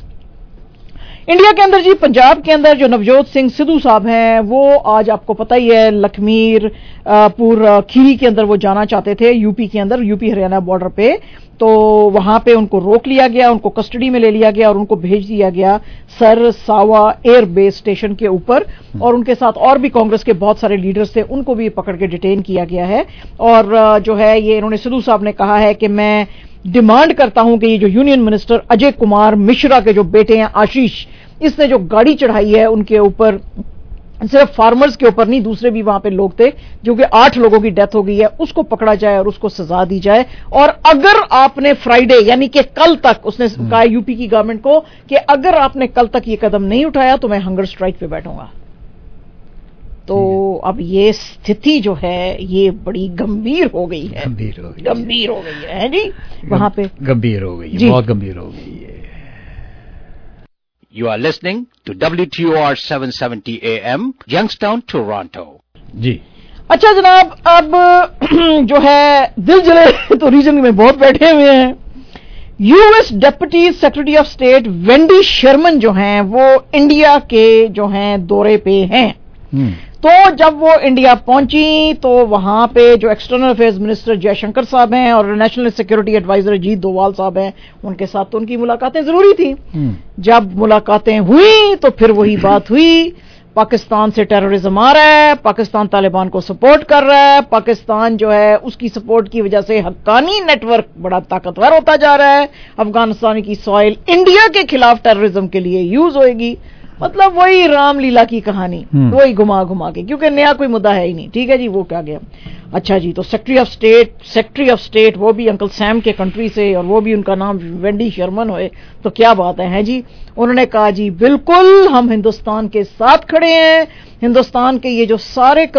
India के अंदर जी, पंजाब के अंदर जो नवजोत सिंह सिद्धू साहब हैं वो आज आपको पता ही है लखमीर पुर खीरी के अंदर वो जाना चाहते थे, यूपी के अंदर, यूपी हरियाणा बॉर्डर पे। तो वहां पे उनको रोक लिया गया, उनको कस्टडी में ले लिया गया और उनको भेज दिया गया सर सावा एयर बेस स्टेशन के ऊपर, और उनके साथ और भी कांग्रेस के बहुत सारे लीडर्स थे, उनको भी पकड़ के डिटेन किया गया है। और जो है ये इन्होंने सिद्धू साहब ने कहा है कि मैं डिमांड करता हूं कि ये जो यूनियन मिनिस्टर अजय कुमार मिश्रा के जो बेटे हैं आशीष, इसने जो गाड़ी चढ़ाई है उनके ऊपर, सिर्फ फार्मर्स के ऊपर नहीं, दूसरे भी वहां पे लोग थे, जो कि आठ लोगों की डेथ हो गई है, उसको पकड़ा जाए और उसको सजा दी जाए। और अगर आपने फ्राइडे यानी कि कल तक, उसने कहा यूपी की गवर्नमेंट को कि अगर आपने कल तक ये कदम नहीं उठाया तो मैं हंगर स्ट्राइक पे बैठूंगा। तो अब ये स्थिति जो है ये बड़ी गंभीर हो गई है, गंभीर हो गई गंभीर हो गई है जी, वहां पे गंभीर हो गई है, बहुत गंभीर हो गई है। You are listening to W T O R seven seventy A M, Youngstown, Toronto. जी अच्छा जनाब, अब जो है दिल जले तो रीजन में बहुत बैठे हुए हैं। US deputy secretary of state Wendy Sherman जो हैं वो इंडिया के जो हैं दौरे पे हैं। तो जब वो इंडिया पहुंची तो वहां पे जो एक्सटर्नल अफेयर्स मिनिस्टर जयशंकर साहब हैं और national security adviser Ajit Doval साहब हैं, उनके साथ तो उनकी मुलाकातें जरूरी थी। जब मुलाकातें हुई तो फिर वही बात हुई, पाकिस्तान से टेररिज्म आ रहा है, पाकिस्तान तालिबान को सपोर्ट कर रहा है, पाकिस्तान जो है उसकी सपोर्ट की वजह से हक्कानी नेटवर्क बड़ा ताकतवर होता जा रहा है, अफगानिस्तान की सॉइल इंडिया के खिलाफ टेररिज्म के लिए यूज होएगी। मतलब वही रामलीला की कहानी, वही घुमा घुमा के, क्योंकि नया कोई मुद्दा है ही नहीं। ठीक है जी, वो क्या गया। अच्छा जी, तो secretary of state secretary of state वो भी अंकल सैम के कंट्री से, और वो भी उनका नाम वेंडी शर्मन होए, तो क्या बात है, है जी। उन्होंने कहा जी बिल्कुल हम हिंदुस्तान के साथ खड़े हैं, हिंदुस्तान के ये जो सारे